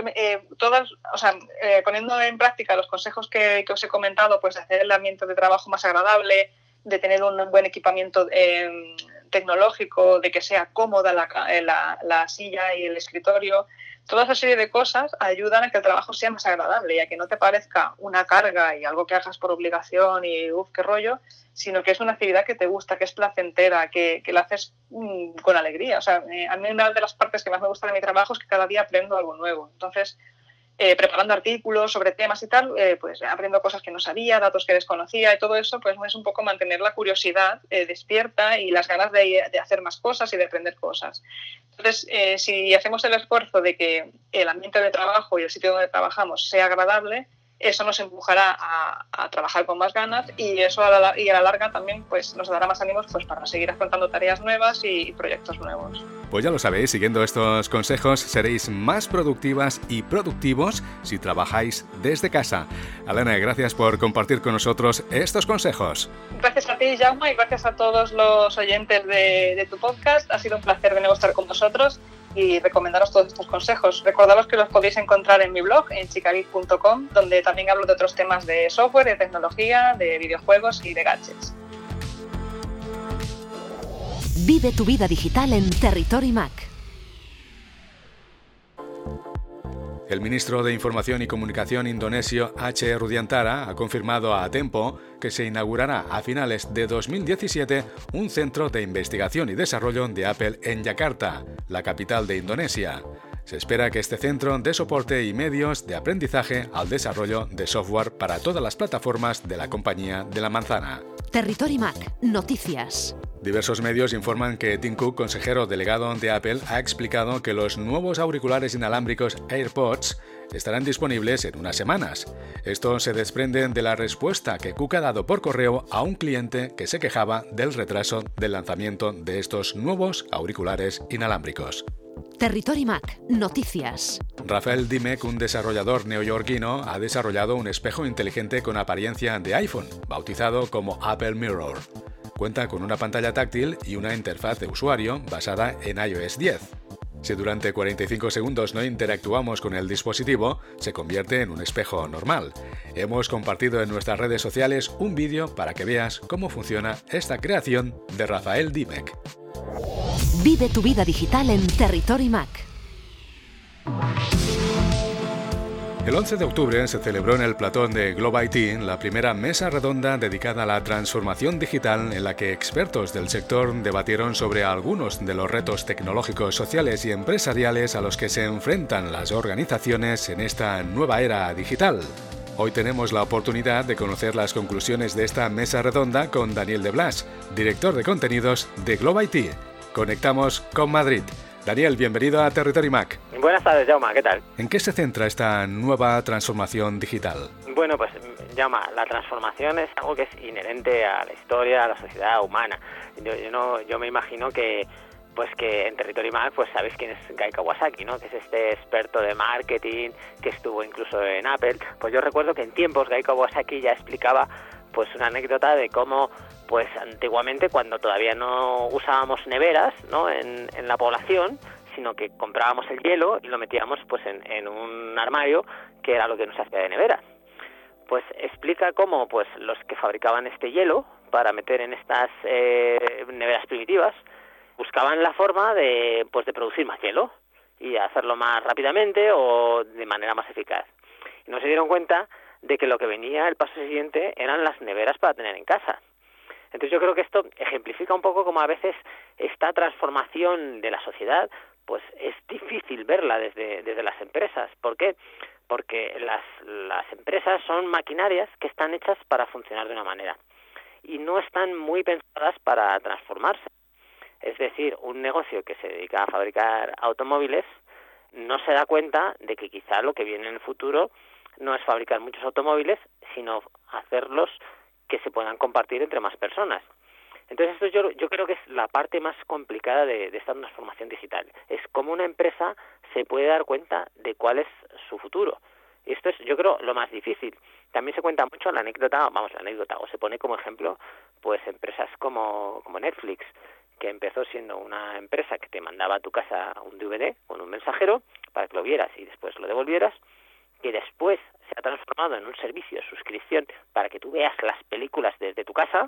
poniendo en práctica los consejos que os he comentado, pues de hacer el ambiente de trabajo más agradable, de tener un buen equipamiento tecnológico, de que sea cómoda la silla y el escritorio. Toda esa serie de cosas ayudan a que el trabajo sea más agradable y a que no te parezca una carga y algo que hagas por obligación y qué rollo, sino que es una actividad que te gusta, que es placentera, que la haces con alegría. O sea, a mí una de las partes que más me gusta de mi trabajo es que cada día aprendo algo nuevo. Entonces, preparando artículos sobre temas y tal, pues aprendo cosas que no sabía, datos que desconocía y todo eso, pues es un poco mantener la curiosidad despierta y las ganas de hacer más cosas y de aprender cosas. Entonces, si hacemos el esfuerzo de que el ambiente de trabajo y el sitio donde trabajamos sea agradable, eso nos empujará a trabajar con más ganas y eso a la larga también pues, nos dará más ánimos pues, para seguir afrontando tareas nuevas y proyectos nuevos. Pues ya lo sabéis, siguiendo estos consejos seréis más productivas y productivos si trabajáis desde casa. Elena, gracias por compartir con nosotros estos consejos. Gracias a ti, Jaume, y gracias a todos los oyentes de tu podcast. Ha sido un placer de nuevo estar con vosotros y recomendaros todos estos consejos. Recordaros que los podéis encontrar en mi blog, en chicabit.com, donde también hablo de otros temas de software, de tecnología, de videojuegos y de gadgets. Vive tu vida digital en Territory Mac. El ministro de Información y Comunicación indonesio H. Rudiantara ha confirmado a Tempo que se inaugurará a finales de 2017 un centro de investigación y desarrollo de Apple en Yakarta, la capital de Indonesia. Se espera que este centro dé soporte y medios de aprendizaje al desarrollo de software para todas las plataformas de la compañía de la manzana. Territory Mac, noticias. Diversos medios informan que Tim Cook, consejero delegado de Apple, ha explicado que los nuevos auriculares inalámbricos AirPods estarán disponibles en unas semanas. Esto se desprende de la respuesta que Cook ha dado por correo a un cliente que se quejaba del retraso del lanzamiento de estos nuevos auriculares inalámbricos. Territory Mac, noticias. Rafael Dimek, un desarrollador neoyorquino, ha desarrollado un espejo inteligente con apariencia de iPhone, bautizado como Apple Mirror. Cuenta con una pantalla táctil y una interfaz de usuario basada en iOS 10. Si durante 45 segundos no interactuamos con el dispositivo, se convierte en un espejo normal. Hemos compartido en nuestras redes sociales un vídeo para que veas cómo funciona esta creación de Rafael Dimek. Vive tu vida digital en Territory Mac. El 11 de octubre se celebró en el platón de Globe IT la primera mesa redonda dedicada a la transformación digital en la que expertos del sector debatieron sobre algunos de los retos tecnológicos, sociales y empresariales a los que se enfrentan las organizaciones en esta nueva era digital. Hoy tenemos la oportunidad de conocer las conclusiones de esta mesa redonda con Daniel de Blas, director de contenidos de Globe IT. Conectamos con Madrid. Daniel, bienvenido a Territory Mac. Buenas tardes, Jaume, ¿qué tal? ¿En qué se centra esta nueva transformación digital? Bueno, pues, Jaume, la transformación es algo que es inherente a la historia, a la sociedad humana. Yo me imagino que en Territory Mac, pues sabes quién es Guy Kawasaki, ¿no? Que es este experto de marketing que estuvo incluso en Apple. Pues yo recuerdo que en tiempos Guy Kawasaki ya explicaba pues una anécdota de cómo, pues antiguamente, cuando todavía no usábamos neveras, ¿no?, en la población, sino que comprábamos el hielo y lo metíamos pues en un armario, que era lo que nos hacía de nevera. Pues explica cómo pues los que fabricaban este hielo para meter en estas neveras primitivas buscaban la forma de producir más hielo y hacerlo más rápidamente o de manera más eficaz. Y no se dieron cuenta de que lo que venía, el paso siguiente, eran las neveras para tener en casa. Entonces yo creo que esto ejemplifica un poco cómo a veces esta transformación de la sociedad pues es difícil verla desde las empresas. ¿Por qué? Porque las empresas son maquinarias que están hechas para funcionar de una manera y no están muy pensadas para transformarse. Es decir, un negocio que se dedica a fabricar automóviles no se da cuenta de que quizá lo que viene en el futuro no es fabricar muchos automóviles, sino hacerlos que se puedan compartir entre más personas. Entonces esto yo creo que es la parte más complicada de esta transformación digital. Es cómo una empresa se puede dar cuenta de cuál es su futuro. Y esto es, yo creo, lo más difícil. También se cuenta mucho la anécdota, o se pone como ejemplo, pues empresas como Netflix, que empezó siendo una empresa que te mandaba a tu casa un DVD con un mensajero para que lo vieras y después lo devolvieras, que después se ha transformado en un servicio de suscripción para que tú veas las películas desde tu casa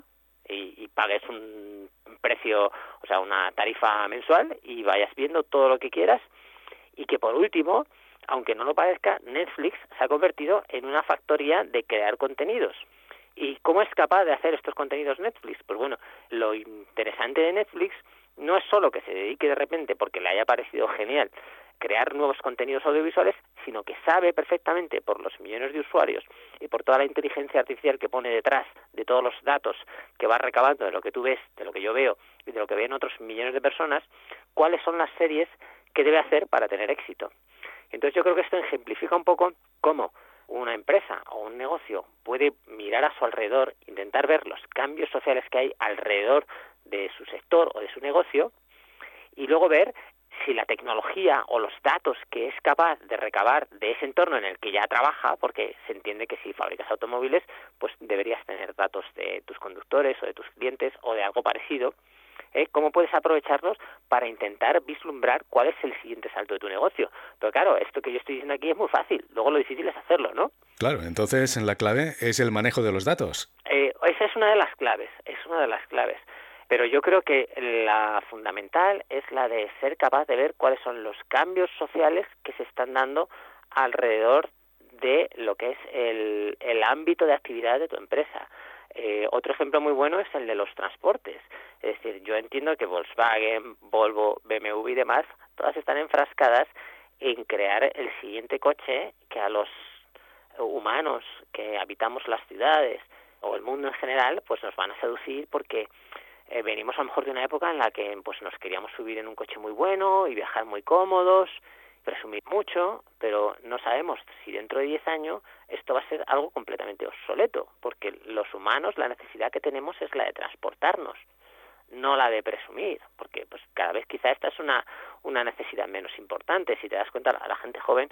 y pagues un precio, o sea, una tarifa mensual y vayas viendo todo lo que quieras. Y que por último, aunque no lo parezca, Netflix se ha convertido en una factoría de crear contenidos. ¿Y cómo es capaz de hacer estos contenidos Netflix? Pues bueno, lo interesante de Netflix no es solo que se dedique de repente, porque le haya parecido genial, crear nuevos contenidos audiovisuales, sino que sabe perfectamente, por los millones de usuarios y por toda la inteligencia artificial que pone detrás de todos los datos que va recabando de lo que tú ves, de lo que yo veo y de lo que ven otros millones de personas, cuáles son las series que debe hacer para tener éxito. Entonces yo creo que esto ejemplifica un poco cómo una empresa o un negocio puede mirar a su alrededor, intentar ver los cambios sociales que hay alrededor de su sector o de su negocio y luego ver si la tecnología o los datos que es capaz de recabar de ese entorno en el que ya trabaja, porque se entiende que si fabricas automóviles, pues deberías tener datos de tus conductores o de tus clientes o de algo parecido, cómo puedes aprovecharlos para intentar vislumbrar cuál es el siguiente salto de tu negocio. Pero claro, esto que yo estoy diciendo aquí es muy fácil, luego lo difícil es hacerlo, ¿no? Claro, entonces la clave es el manejo de los datos. Esa es una de las claves, pero yo creo que la fundamental es la de ser capaz de ver cuáles son los cambios sociales que se están dando alrededor de lo que es el ámbito de actividad de tu empresa. Otro ejemplo muy bueno es el de los transportes. Es decir, yo entiendo que Volkswagen, Volvo, BMW y demás, todas están enfrascadas en crear el siguiente coche que a los humanos que habitamos las ciudades o el mundo en general, pues nos van a seducir porque venimos a lo mejor de una época en la que pues nos queríamos subir en un coche muy bueno y viajar muy cómodos, presumir mucho, pero no sabemos si dentro de 10 años esto va a ser algo completamente obsoleto, porque los humanos la necesidad que tenemos es la de transportarnos, no la de presumir, porque pues cada vez quizá esta es una necesidad menos importante. Si te das cuenta, la gente joven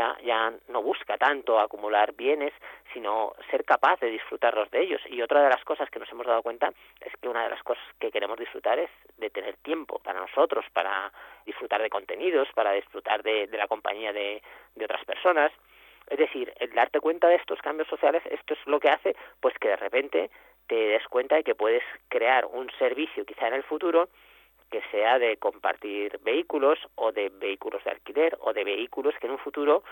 ya no busca tanto acumular bienes, sino ser capaz de disfrutarlos de ellos. Y otra de las cosas que nos hemos dado cuenta es que una de las cosas que queremos disfrutar es de tener tiempo para nosotros, para disfrutar de contenidos, para disfrutar de la compañía de otras personas. Es decir, el darte cuenta de estos cambios sociales, esto es lo que hace pues que de repente te des cuenta de que puedes crear un servicio quizá en el futuro que sea de compartir vehículos o de vehículos de alquiler o de vehículos que en un futuro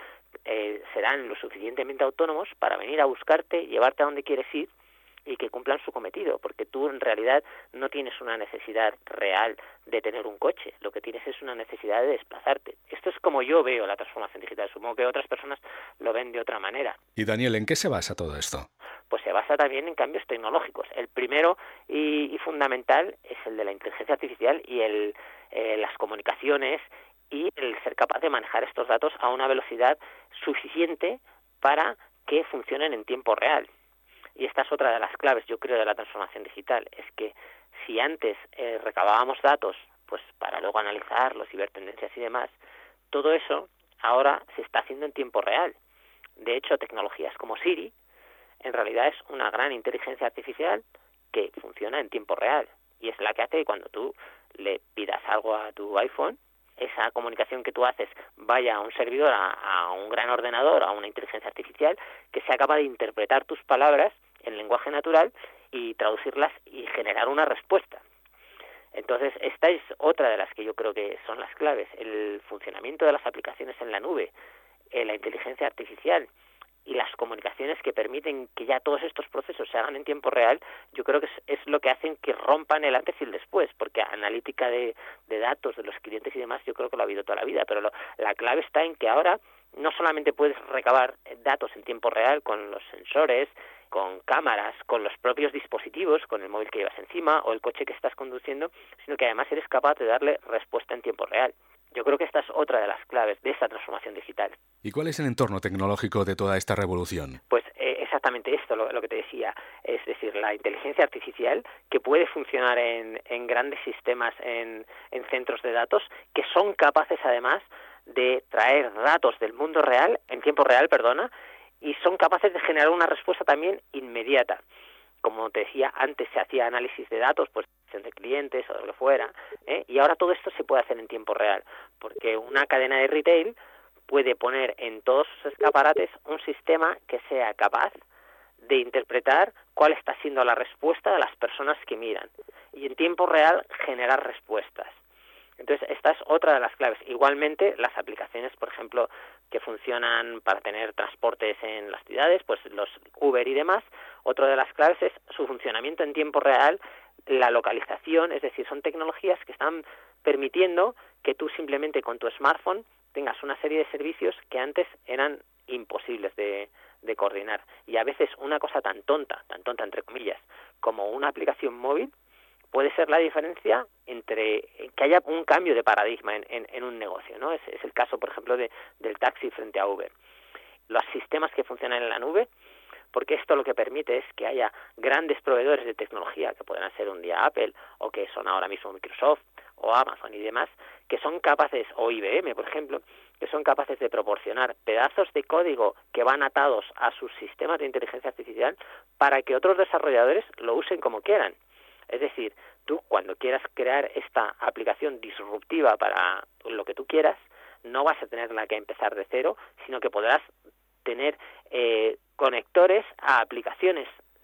serán lo suficientemente autónomos para venir a buscarte, llevarte a donde quieres ir y que cumplan su cometido, porque tú en realidad no tienes una necesidad real de tener un coche, lo que tienes es una necesidad de desplazarte. Esto es como yo veo la transformación digital, supongo que otras personas lo ven de otra manera. Y Daniel, ¿en qué se basa todo esto? Pues se basa también en cambios tecnológicos. El primero y fundamental es el de la inteligencia artificial y las comunicaciones y el ser capaz de manejar estos datos a una velocidad suficiente para que funcionen en tiempo real. Y esta es otra de las claves, yo creo, de la transformación digital. Es que si antes recabábamos datos pues para luego analizarlos y ver tendencias y demás, todo eso ahora se está haciendo en tiempo real. De hecho, tecnologías como Siri en realidad es una gran inteligencia artificial que funciona en tiempo real, y es la que hace que cuando tú le pidas algo a tu iPhone, esa comunicación que tú haces vaya a un servidor, a un gran ordenador, a una inteligencia artificial, que sea capaz de interpretar tus palabras en lenguaje natural y traducirlas y generar una respuesta. Entonces, esta es otra de las que yo creo que son las claves, el funcionamiento de las aplicaciones en la nube, la inteligencia artificial y las comunicaciones que permiten que ya todos estos procesos se hagan en tiempo real. Yo creo que es lo que hacen que rompan el antes y el después, porque analítica de datos de los clientes y demás yo creo que lo ha habido toda la vida, pero la clave está en que ahora no solamente puedes recabar datos en tiempo real con los sensores, con cámaras, con los propios dispositivos, con el móvil que llevas encima o el coche que estás conduciendo, sino que además eres capaz de darle respuesta en tiempo real. Yo creo que esta es otra de las claves de esta transformación digital. ¿Y cuál es el entorno tecnológico de toda esta revolución? Pues exactamente esto, lo que te decía, es decir, la inteligencia artificial que puede funcionar en grandes sistemas, en centros de datos, que son capaces además de traer datos del mundo real, en tiempo real, y son capaces de generar una respuesta también inmediata. Como te decía, antes se hacía análisis de datos, pues de clientes o de lo que fuera, y ahora todo esto se puede hacer en tiempo real, porque una cadena de retail puede poner en todos sus escaparates un sistema que sea capaz de interpretar cuál está siendo la respuesta de las personas que miran y en tiempo real generar respuestas. Entonces, esta es otra de las claves. Igualmente, las aplicaciones, por ejemplo, que funcionan para tener transportes en las ciudades, pues los Uber y demás, otra de las claves es su funcionamiento en tiempo real, la localización, es decir, son tecnologías que están permitiendo que tú simplemente con tu smartphone tengas una serie de servicios que antes eran imposibles de coordinar. Y a veces una cosa tan tonta entre comillas, como una aplicación móvil, puede ser la diferencia entre que haya un cambio de paradigma en un negocio, ¿no? Es el caso, por ejemplo, del taxi frente a Uber. Los sistemas que funcionan en la nube, porque esto lo que permite es que haya grandes proveedores de tecnología, que podrán ser un día Apple, o que son ahora mismo Microsoft, o Amazon y demás, que son capaces, o IBM, por ejemplo, que son capaces de proporcionar pedazos de código que van atados a sus sistemas de inteligencia artificial para que otros desarrolladores lo usen como quieran. Es decir, tú cuando quieras crear esta aplicación disruptiva para lo que tú quieras, no vas a tenerla que empezar de cero, sino que podrás tener conectores a aplicaciones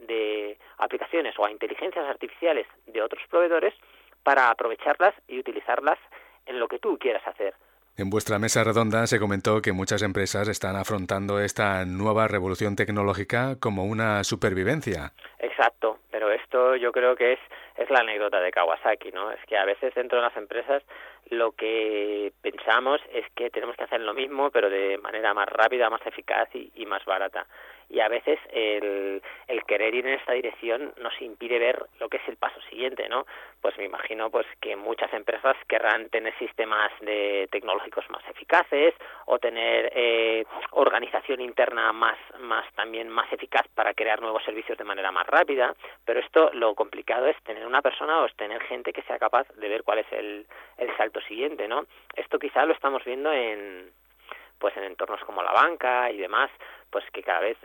o a inteligencias artificiales de otros proveedores para aprovecharlas y utilizarlas en lo que tú quieras hacer. En vuestra mesa redonda se comentó que muchas empresas están afrontando esta nueva revolución tecnológica como una supervivencia. Exacto, pero esto yo creo que es la anécdota de Kawasaki, ¿no? Es que a veces dentro de las empresas lo que pensamos es que tenemos que hacer lo mismo, pero de manera más rápida, más eficaz y más barata. Y a veces el querer ir en esta dirección nos impide ver lo que es el paso siguiente, ¿no? Pues me imagino pues que muchas empresas querrán tener sistemas tecnológicos más eficaces o tener organización interna más eficaz para crear nuevos servicios de manera más rápida, pero esto lo complicado es tener una persona o es tener gente que sea capaz de ver cuál es el salto siguiente, ¿no? Esto quizá lo estamos viendo en entornos como la banca y demás, pues que cada vez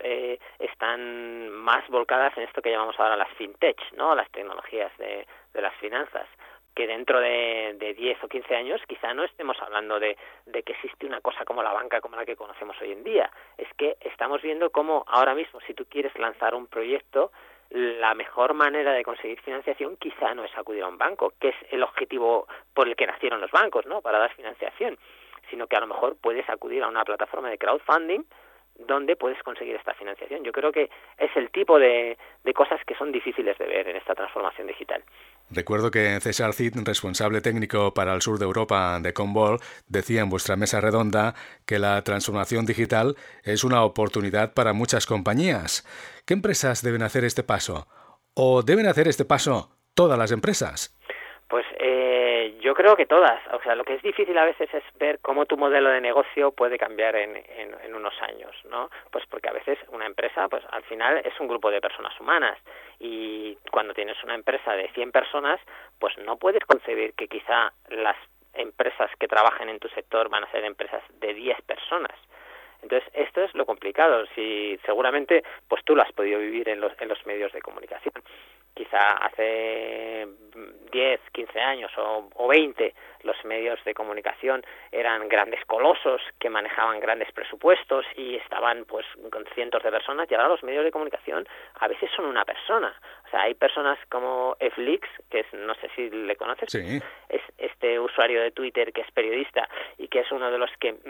están más volcadas en esto que llamamos ahora las fintech, ¿no? Las tecnologías de las finanzas, que dentro de 10 o 15 años quizá no estemos hablando de que existe una cosa como la banca como la que conocemos hoy en día. Es que estamos viendo cómo ahora mismo, si tú quieres lanzar un proyecto, la mejor manera de conseguir financiación quizá no es acudir a un banco, que es el objetivo por el que nacieron los bancos, ¿no? Para dar financiación, sino que a lo mejor puedes acudir a una plataforma de crowdfunding donde puedes conseguir esta financiación. Yo creo que es el tipo de cosas que son difíciles de ver en esta transformación digital. Recuerdo que César Cid, responsable técnico para el sur de Europa de Commvault, decía en vuestra mesa redonda que la transformación digital es una oportunidad para muchas compañías. ¿Qué empresas deben hacer este paso? ¿O deben hacer este paso todas las empresas? Pues yo creo que todas. O sea, lo que es difícil a veces es ver cómo tu modelo de negocio puede cambiar en unos años, ¿no? Pues porque a veces una empresa, pues al final es un grupo de personas humanas y cuando tienes una empresa de 100 personas, pues no puedes concebir que quizá las empresas que trabajen en tu sector van a ser empresas de 10 personas. Entonces, esto es lo complicado. Si seguramente, pues tú lo has podido vivir en los medios de comunicación. Quizá hace 10, 15 años o 20 los medios de comunicación eran grandes colosos que manejaban grandes presupuestos y estaban pues con cientos de personas, y ahora los medios de comunicación a veces son una persona. O sea, hay personas como Flix, que es, no sé si le conoces, sí, es este usuario de Twitter que es periodista y que es uno de los que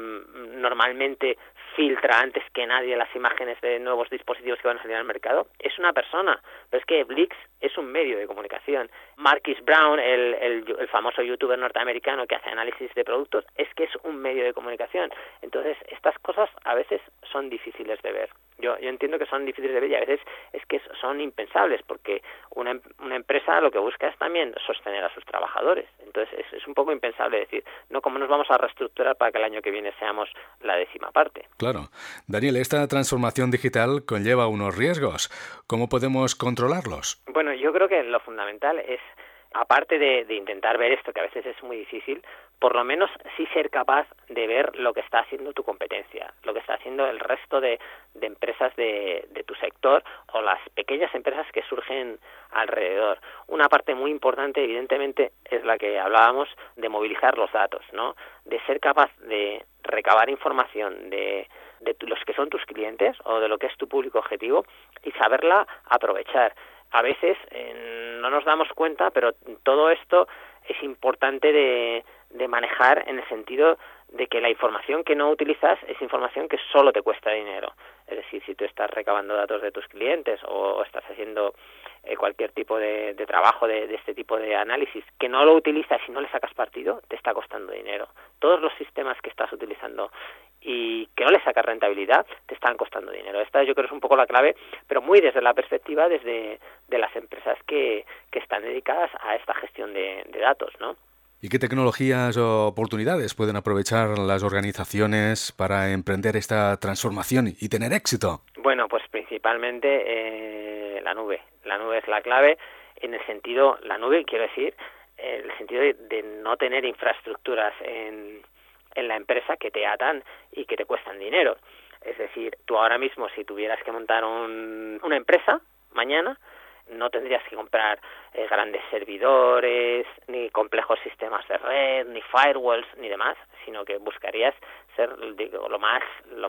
normalmente filtra antes que nadie las imágenes de nuevos dispositivos que van a salir al mercado. Es una persona, pero es que Flix es un medio de comunicación. Marquis Brown, el famoso youtuber norteamericano que hace análisis de productos, es que es un medio de comunicación. Entonces, estas cosas a veces son difíciles de ver. Yo entiendo que son difíciles de ver y a veces es que son impensables, porque una empresa lo que busca es también sostener a sus trabajadores. Entonces, es un poco impensable decir, no, ¿cómo nos vamos a reestructurar para que el año que viene seamos la 10ª parte? Claro. Daniel, esta transformación digital conlleva unos riesgos. ¿Cómo podemos controlarlos? Bueno, yo creo que lo fundamental es, aparte de intentar ver esto, que a veces es muy difícil, por lo menos sí ser capaz de ver lo que está haciendo tu competencia, lo que está haciendo el resto de empresas de tu sector o las pequeñas empresas que surgen alrededor. Una parte muy importante, evidentemente, es la que hablábamos de movilizar los datos, ¿no? De ser capaz de recabar información de los que son tus clientes o de lo que es tu público objetivo y saberla aprovechar. A veces no nos damos cuenta, pero todo esto es importante de manejar en el sentido de que la información que no utilizas es información que solo te cuesta dinero. Es decir, si tú estás recabando datos de tus clientes o estás haciendo cualquier tipo de trabajo de este tipo de análisis que no lo utilizas y no le sacas partido, te está costando dinero. Todos los sistemas que estás utilizando y que no le sacas rentabilidad, te están costando dinero. Esta yo creo es un poco la clave, pero muy desde la perspectiva de las empresas que están dedicadas a esta gestión de datos, ¿no? ¿Y qué tecnologías o oportunidades pueden aprovechar las organizaciones para emprender esta transformación y tener éxito? Bueno, pues principalmente la nube. La nube es la clave en el sentido, la nube quiero decir, en el sentido de no tener infraestructuras en la empresa que te atan y que te cuestan dinero. Es decir, tú ahora mismo si tuvieras que montar una empresa mañana, no tendrías que comprar grandes servidores, ni complejos sistemas de red, ni firewalls, ni demás, sino que buscarías ser, digo, lo más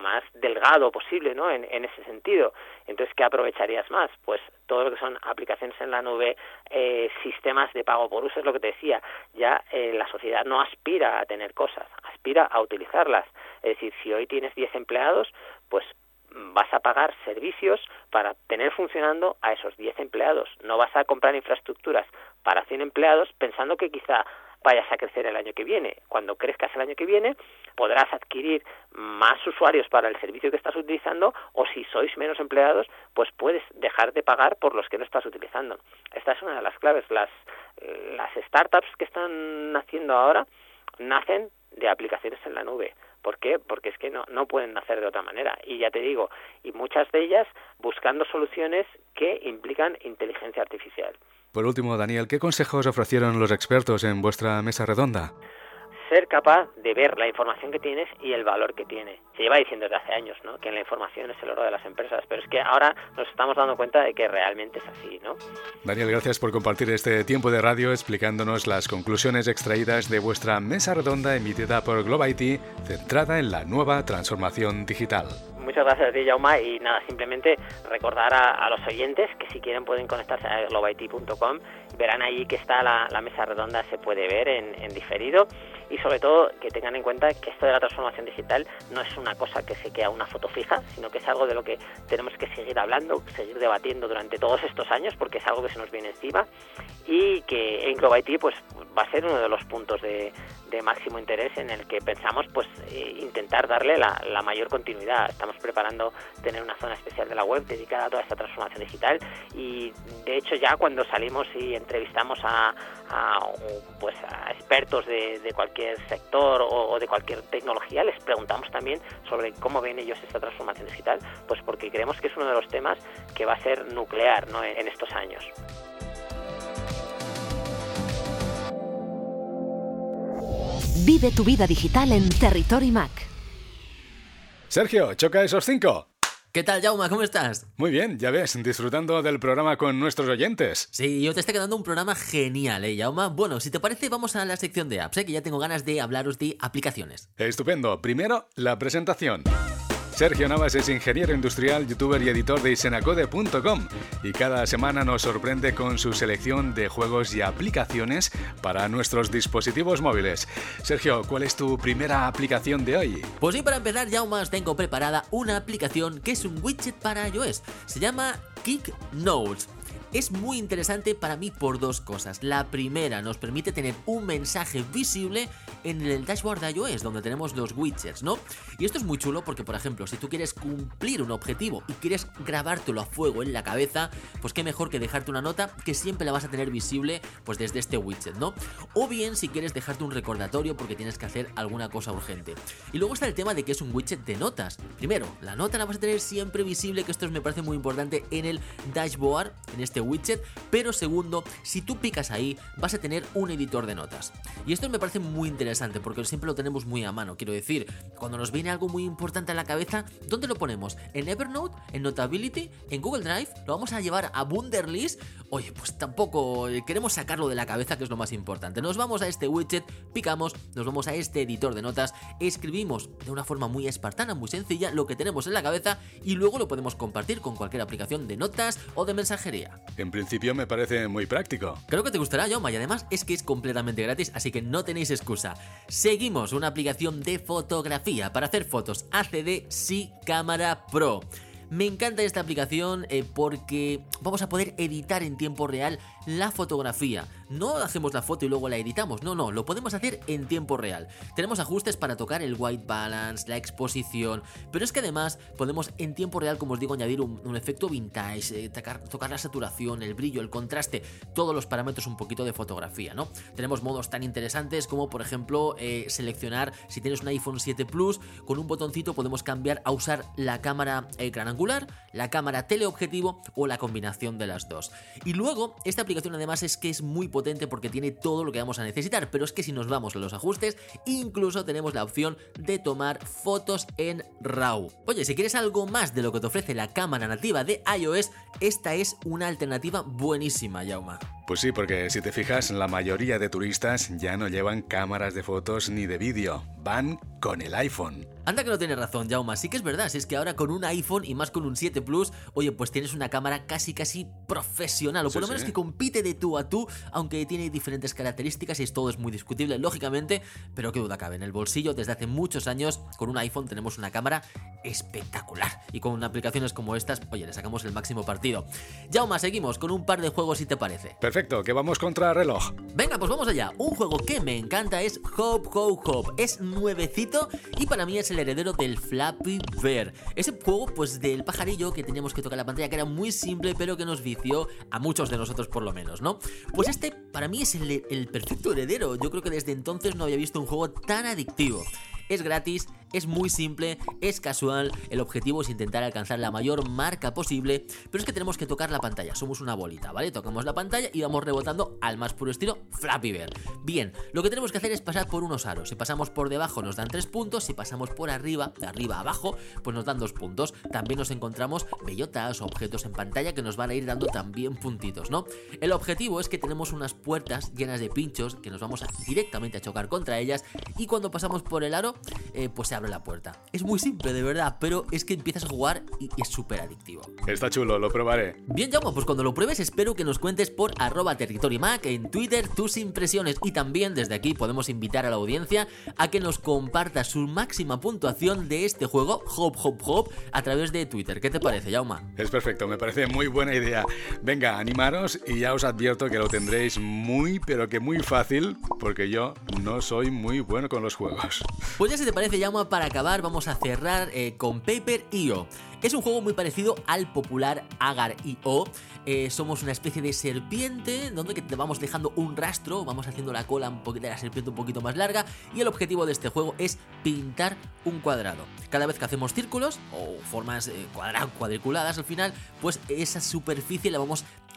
delgado posible, ¿no? En ese sentido. Entonces, ¿qué aprovecharías más? Pues todo lo que son aplicaciones en la nube, sistemas de pago por uso, es lo que te decía. Ya la sociedad no aspira a tener cosas, aspira a utilizarlas. Es decir, si hoy tienes 10 empleados, pues vas a pagar servicios para tener funcionando a esos 10 empleados. No vas a comprar infraestructuras para 100 empleados pensando que quizá vayas a crecer el año que viene. Cuando crezcas el año que viene, podrás adquirir más usuarios para el servicio que estás utilizando, o si sois menos empleados, pues puedes dejar de pagar por los que no estás utilizando. Esta es una de las claves. Las startups que están naciendo ahora nacen de aplicaciones en la nube. ¿Por qué? Porque es que no pueden hacer de otra manera. Y ya te digo, y muchas de ellas buscando soluciones que implican inteligencia artificial. Por último, Daniel, ¿qué consejos ofrecieron los expertos en vuestra mesa redonda? Ser capaz de ver la información que tienes y el valor que tiene. Se lleva diciendo desde hace años, ¿no?, que la información es el oro de las empresas, pero es que ahora nos estamos dando cuenta de que realmente es así, ¿no? Daniel, gracias por compartir este tiempo de radio explicándonos las conclusiones extraídas de vuestra mesa redonda emitida por Globe IT, centrada en la nueva transformación digital. Muchas gracias a ti, Jaume, y nada, simplemente recordar a los oyentes que si quieren pueden conectarse a globeit.com, verán ahí que está la mesa redonda, se puede ver en diferido, y sobre todo que tengan en cuenta que esto de la transformación digital no es una cosa que se queda una foto fija, sino que es algo de lo que tenemos que seguir hablando, seguir debatiendo durante todos estos años, porque es algo que se nos viene encima, y que en Globe IT pues va a ser uno de los puntos de máximo interés en el que pensamos pues intentar darle la mayor continuidad. Estamos preparando tener una zona especial de la web dedicada a toda esta transformación digital, y de hecho ya cuando salimos y entrevistamos a expertos de cualquier sector o de cualquier tecnología, les preguntamos también sobre cómo ven ellos esta transformación digital, pues porque creemos que es uno de los temas que va a ser nuclear, ¿no?, en estos años. Vive tu vida digital en Territory Mac. Sergio, choca esos 5. ¿Qué tal, Jaume? ¿Cómo estás? Muy bien, ya ves, disfrutando del programa con nuestros oyentes. Sí, yo te está quedando un programa genial, Jaume? Bueno, si te parece, vamos a la sección de apps, que ya tengo ganas de hablaros de aplicaciones. Estupendo. Primero, la presentación. Sergio Navas es ingeniero industrial, youtuber y editor de isenacode.com y cada semana nos sorprende con su selección de juegos y aplicaciones para nuestros dispositivos móviles. Sergio, ¿cuál es tu primera aplicación de hoy? Pues sí, para empezar, Jaume, os tengo preparada una aplicación que es un widget para iOS. Se llama Kick Notes. Es muy interesante para mí por dos cosas. La primera, nos permite tener un mensaje visible en el dashboard de iOS, donde tenemos los widgets, ¿no? Y esto es muy chulo porque, por ejemplo, si tú quieres cumplir un objetivo y quieres grabártelo a fuego en la cabeza, pues qué mejor que dejarte una nota que siempre la vas a tener visible pues desde este widget, ¿no? O bien si quieres dejarte un recordatorio porque tienes que hacer alguna cosa urgente. Y luego está el tema de que es un widget de notas. Primero, la nota la vas a tener siempre visible, que esto me parece muy importante en el dashboard, en este widget, pero segundo, si tú picas ahí vas a tener un editor de notas. Y esto me parece muy interesante porque siempre lo tenemos muy a mano. Quiero decir, cuando nos viene algo muy importante a la cabeza, ¿dónde lo ponemos? ¿En Evernote? ¿En Notability? ¿En Google Drive? ¿Lo vamos a llevar a Wunderlist? Oye, pues tampoco queremos sacarlo de la cabeza, que es lo más importante. Nos vamos a este widget, picamos, nos vamos a este editor de notas, escribimos de una forma muy espartana, muy sencilla, lo que tenemos en la cabeza y luego lo podemos compartir con cualquier aplicación de notas o de mensajería. En principio me parece muy práctico. Creo que te gustará, Jaume, y además es que es completamente gratis, así que no tenéis excusa. Seguimos, una aplicación de fotografía para hacer fotos HD Sí Cámara Pro. Me encanta esta aplicación porque vamos a poder editar en tiempo real la fotografía. No hacemos la foto y luego la editamos, no, lo podemos hacer en tiempo real. Tenemos ajustes para tocar el white balance, la exposición, pero es que además podemos en tiempo real, como os digo, añadir un efecto vintage, tocar la saturación, el brillo, el contraste, todos los parámetros un poquito de fotografía, ¿no? Tenemos modos tan interesantes como, por ejemplo, seleccionar, si tienes un iPhone 7 Plus, con un botoncito podemos cambiar a usar la cámara gran angular, la cámara teleobjetivo o la combinación de las dos. Y luego, esta aplicación además es que es muy potente porque tiene todo lo que vamos a necesitar, pero es que si nos vamos a los ajustes, incluso tenemos la opción de tomar fotos en RAW. Oye, si quieres algo más de lo que te ofrece la cámara nativa de iOS, esta es una alternativa buenísima, Jaume. Pues sí, porque si te fijas, la mayoría de turistas ya no llevan cámaras de fotos ni de vídeo, van con el iPhone. Anda que no tienes razón, Jaume, sí que es verdad, si es que ahora con un iPhone y más con un 7 Plus, oye, pues tienes una cámara casi profesional, o por lo menos que compite de tú a tú, aunque tiene diferentes características y todo es muy discutible, lógicamente, pero qué duda cabe, en el bolsillo desde hace muchos años, con un iPhone tenemos una cámara espectacular, y con aplicaciones como estas, oye, le sacamos el máximo partido. Jaume, seguimos con un par de juegos si te parece. Perfecto, que vamos contra reloj. Venga, pues vamos allá. Un juego que me encanta es Hop Hop Hop. Es nuevecito y para mí es el heredero del Flappy Bird. Ese juego, pues del pajarillo que teníamos que tocar la pantalla, que era muy simple pero que nos vició a muchos de nosotros por lo menos, ¿no? Pues este para mí es el perfecto heredero. Yo creo que desde entonces no había visto un juego tan adictivo. Es gratis, es muy simple, es casual, el objetivo es intentar alcanzar la mayor marca posible, pero es que tenemos que tocar la pantalla, somos una bolita, ¿vale? Tocamos la pantalla y vamos rebotando al más puro estilo Flappy Bird. Bien, lo que tenemos que hacer es pasar por unos aros, si pasamos por debajo nos dan 3 puntos, si pasamos por arriba, de arriba a abajo, pues nos dan 2 puntos. También nos encontramos bellotas o objetos en pantalla que nos van a ir dando también puntitos, ¿no? El objetivo es que tenemos unas puertas llenas de pinchos que nos vamos directamente a chocar contra ellas y cuando pasamos por el aro pues se abre la puerta. Es muy simple, de verdad, pero es que empiezas a jugar y es súper adictivo. Está chulo, lo probaré. Bien, Jaume, pues cuando lo pruebes espero que nos cuentes por @territorymac en Twitter tus impresiones y también desde aquí podemos invitar a la audiencia a que nos comparta su máxima puntuación de este juego Hop Hop Hop a través de Twitter. ¿Qué te parece, Jaume? Es perfecto, me parece muy buena idea. Venga, animaros y ya os advierto que lo tendréis muy, pero que muy fácil, porque yo no soy muy bueno con los juegos. Pues ya si te parece, Jaume, para acabar vamos a cerrar con Paper.io. Es un juego muy parecido al popular Agar.io. Somos una especie de serpiente donde te vamos dejando un rastro, vamos haciendo la cola de la serpiente un poquito más larga y el objetivo de este juego es pintar un cuadrado. Cada vez que hacemos círculos o formas cuadriculadas al final, pues esa superficie la vamos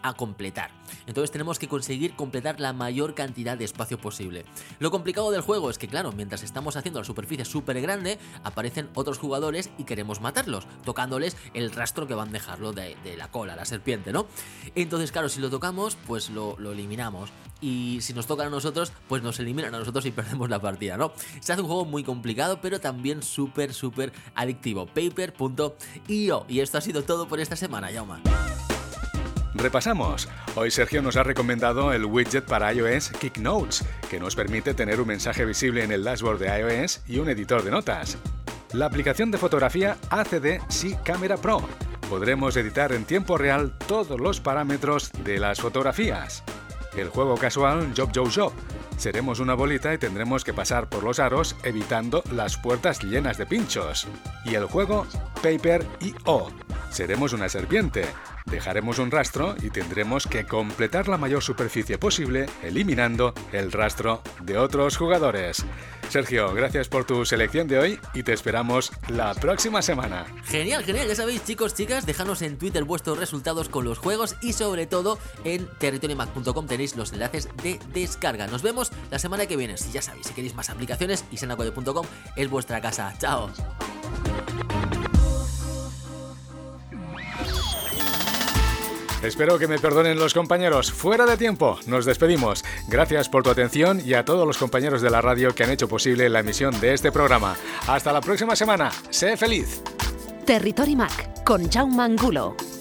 a completar. Entonces tenemos que conseguir completar la mayor cantidad de espacio posible. Lo complicado del juego es que, claro, mientras estamos haciendo la superficie súper grande, aparecen otros jugadores y queremos matarlos, tocándoles el rastro que van a dejarlo de la cola, la serpiente, ¿no? Entonces, claro, si lo tocamos, pues lo eliminamos. Y si nos tocan a nosotros, pues nos eliminan a nosotros y perdemos la partida, ¿no? Se hace un juego muy complicado, pero también súper adictivo. Paper.io. Y esto ha sido todo por esta semana, Jaume. Repasamos. Hoy Sergio nos ha recomendado el widget para iOS Kick Notes, que nos permite tener un mensaje visible en el dashboard de iOS y un editor de notas. La aplicación de fotografía ACD C Camera Pro. Podremos editar en tiempo real todos los parámetros de las fotografías. El juego casual Job Job Job. Seremos una bolita y tendremos que pasar por los aros evitando las puertas llenas de pinchos. Y el juego Paper.io. Seremos una serpiente. Dejaremos un rastro y tendremos que completar la mayor superficie posible eliminando el rastro de otros jugadores. Sergio, gracias por tu selección de hoy y te esperamos la próxima semana. Genial, ya sabéis, chicos, chicas, dejadnos en Twitter vuestros resultados con los juegos y sobre todo en territorimac.com tenéis los enlaces de descarga. Nos vemos la semana que viene. Si ya sabéis, si queréis más aplicaciones, isenacode.com es vuestra casa. Chao. Espero que me perdonen los compañeros. Fuera de tiempo, nos despedimos. Gracias por tu atención y a todos los compañeros de la radio que han hecho posible la emisión de este programa. Hasta la próxima semana. Sé feliz. Territory Mac con Jaume Angulo.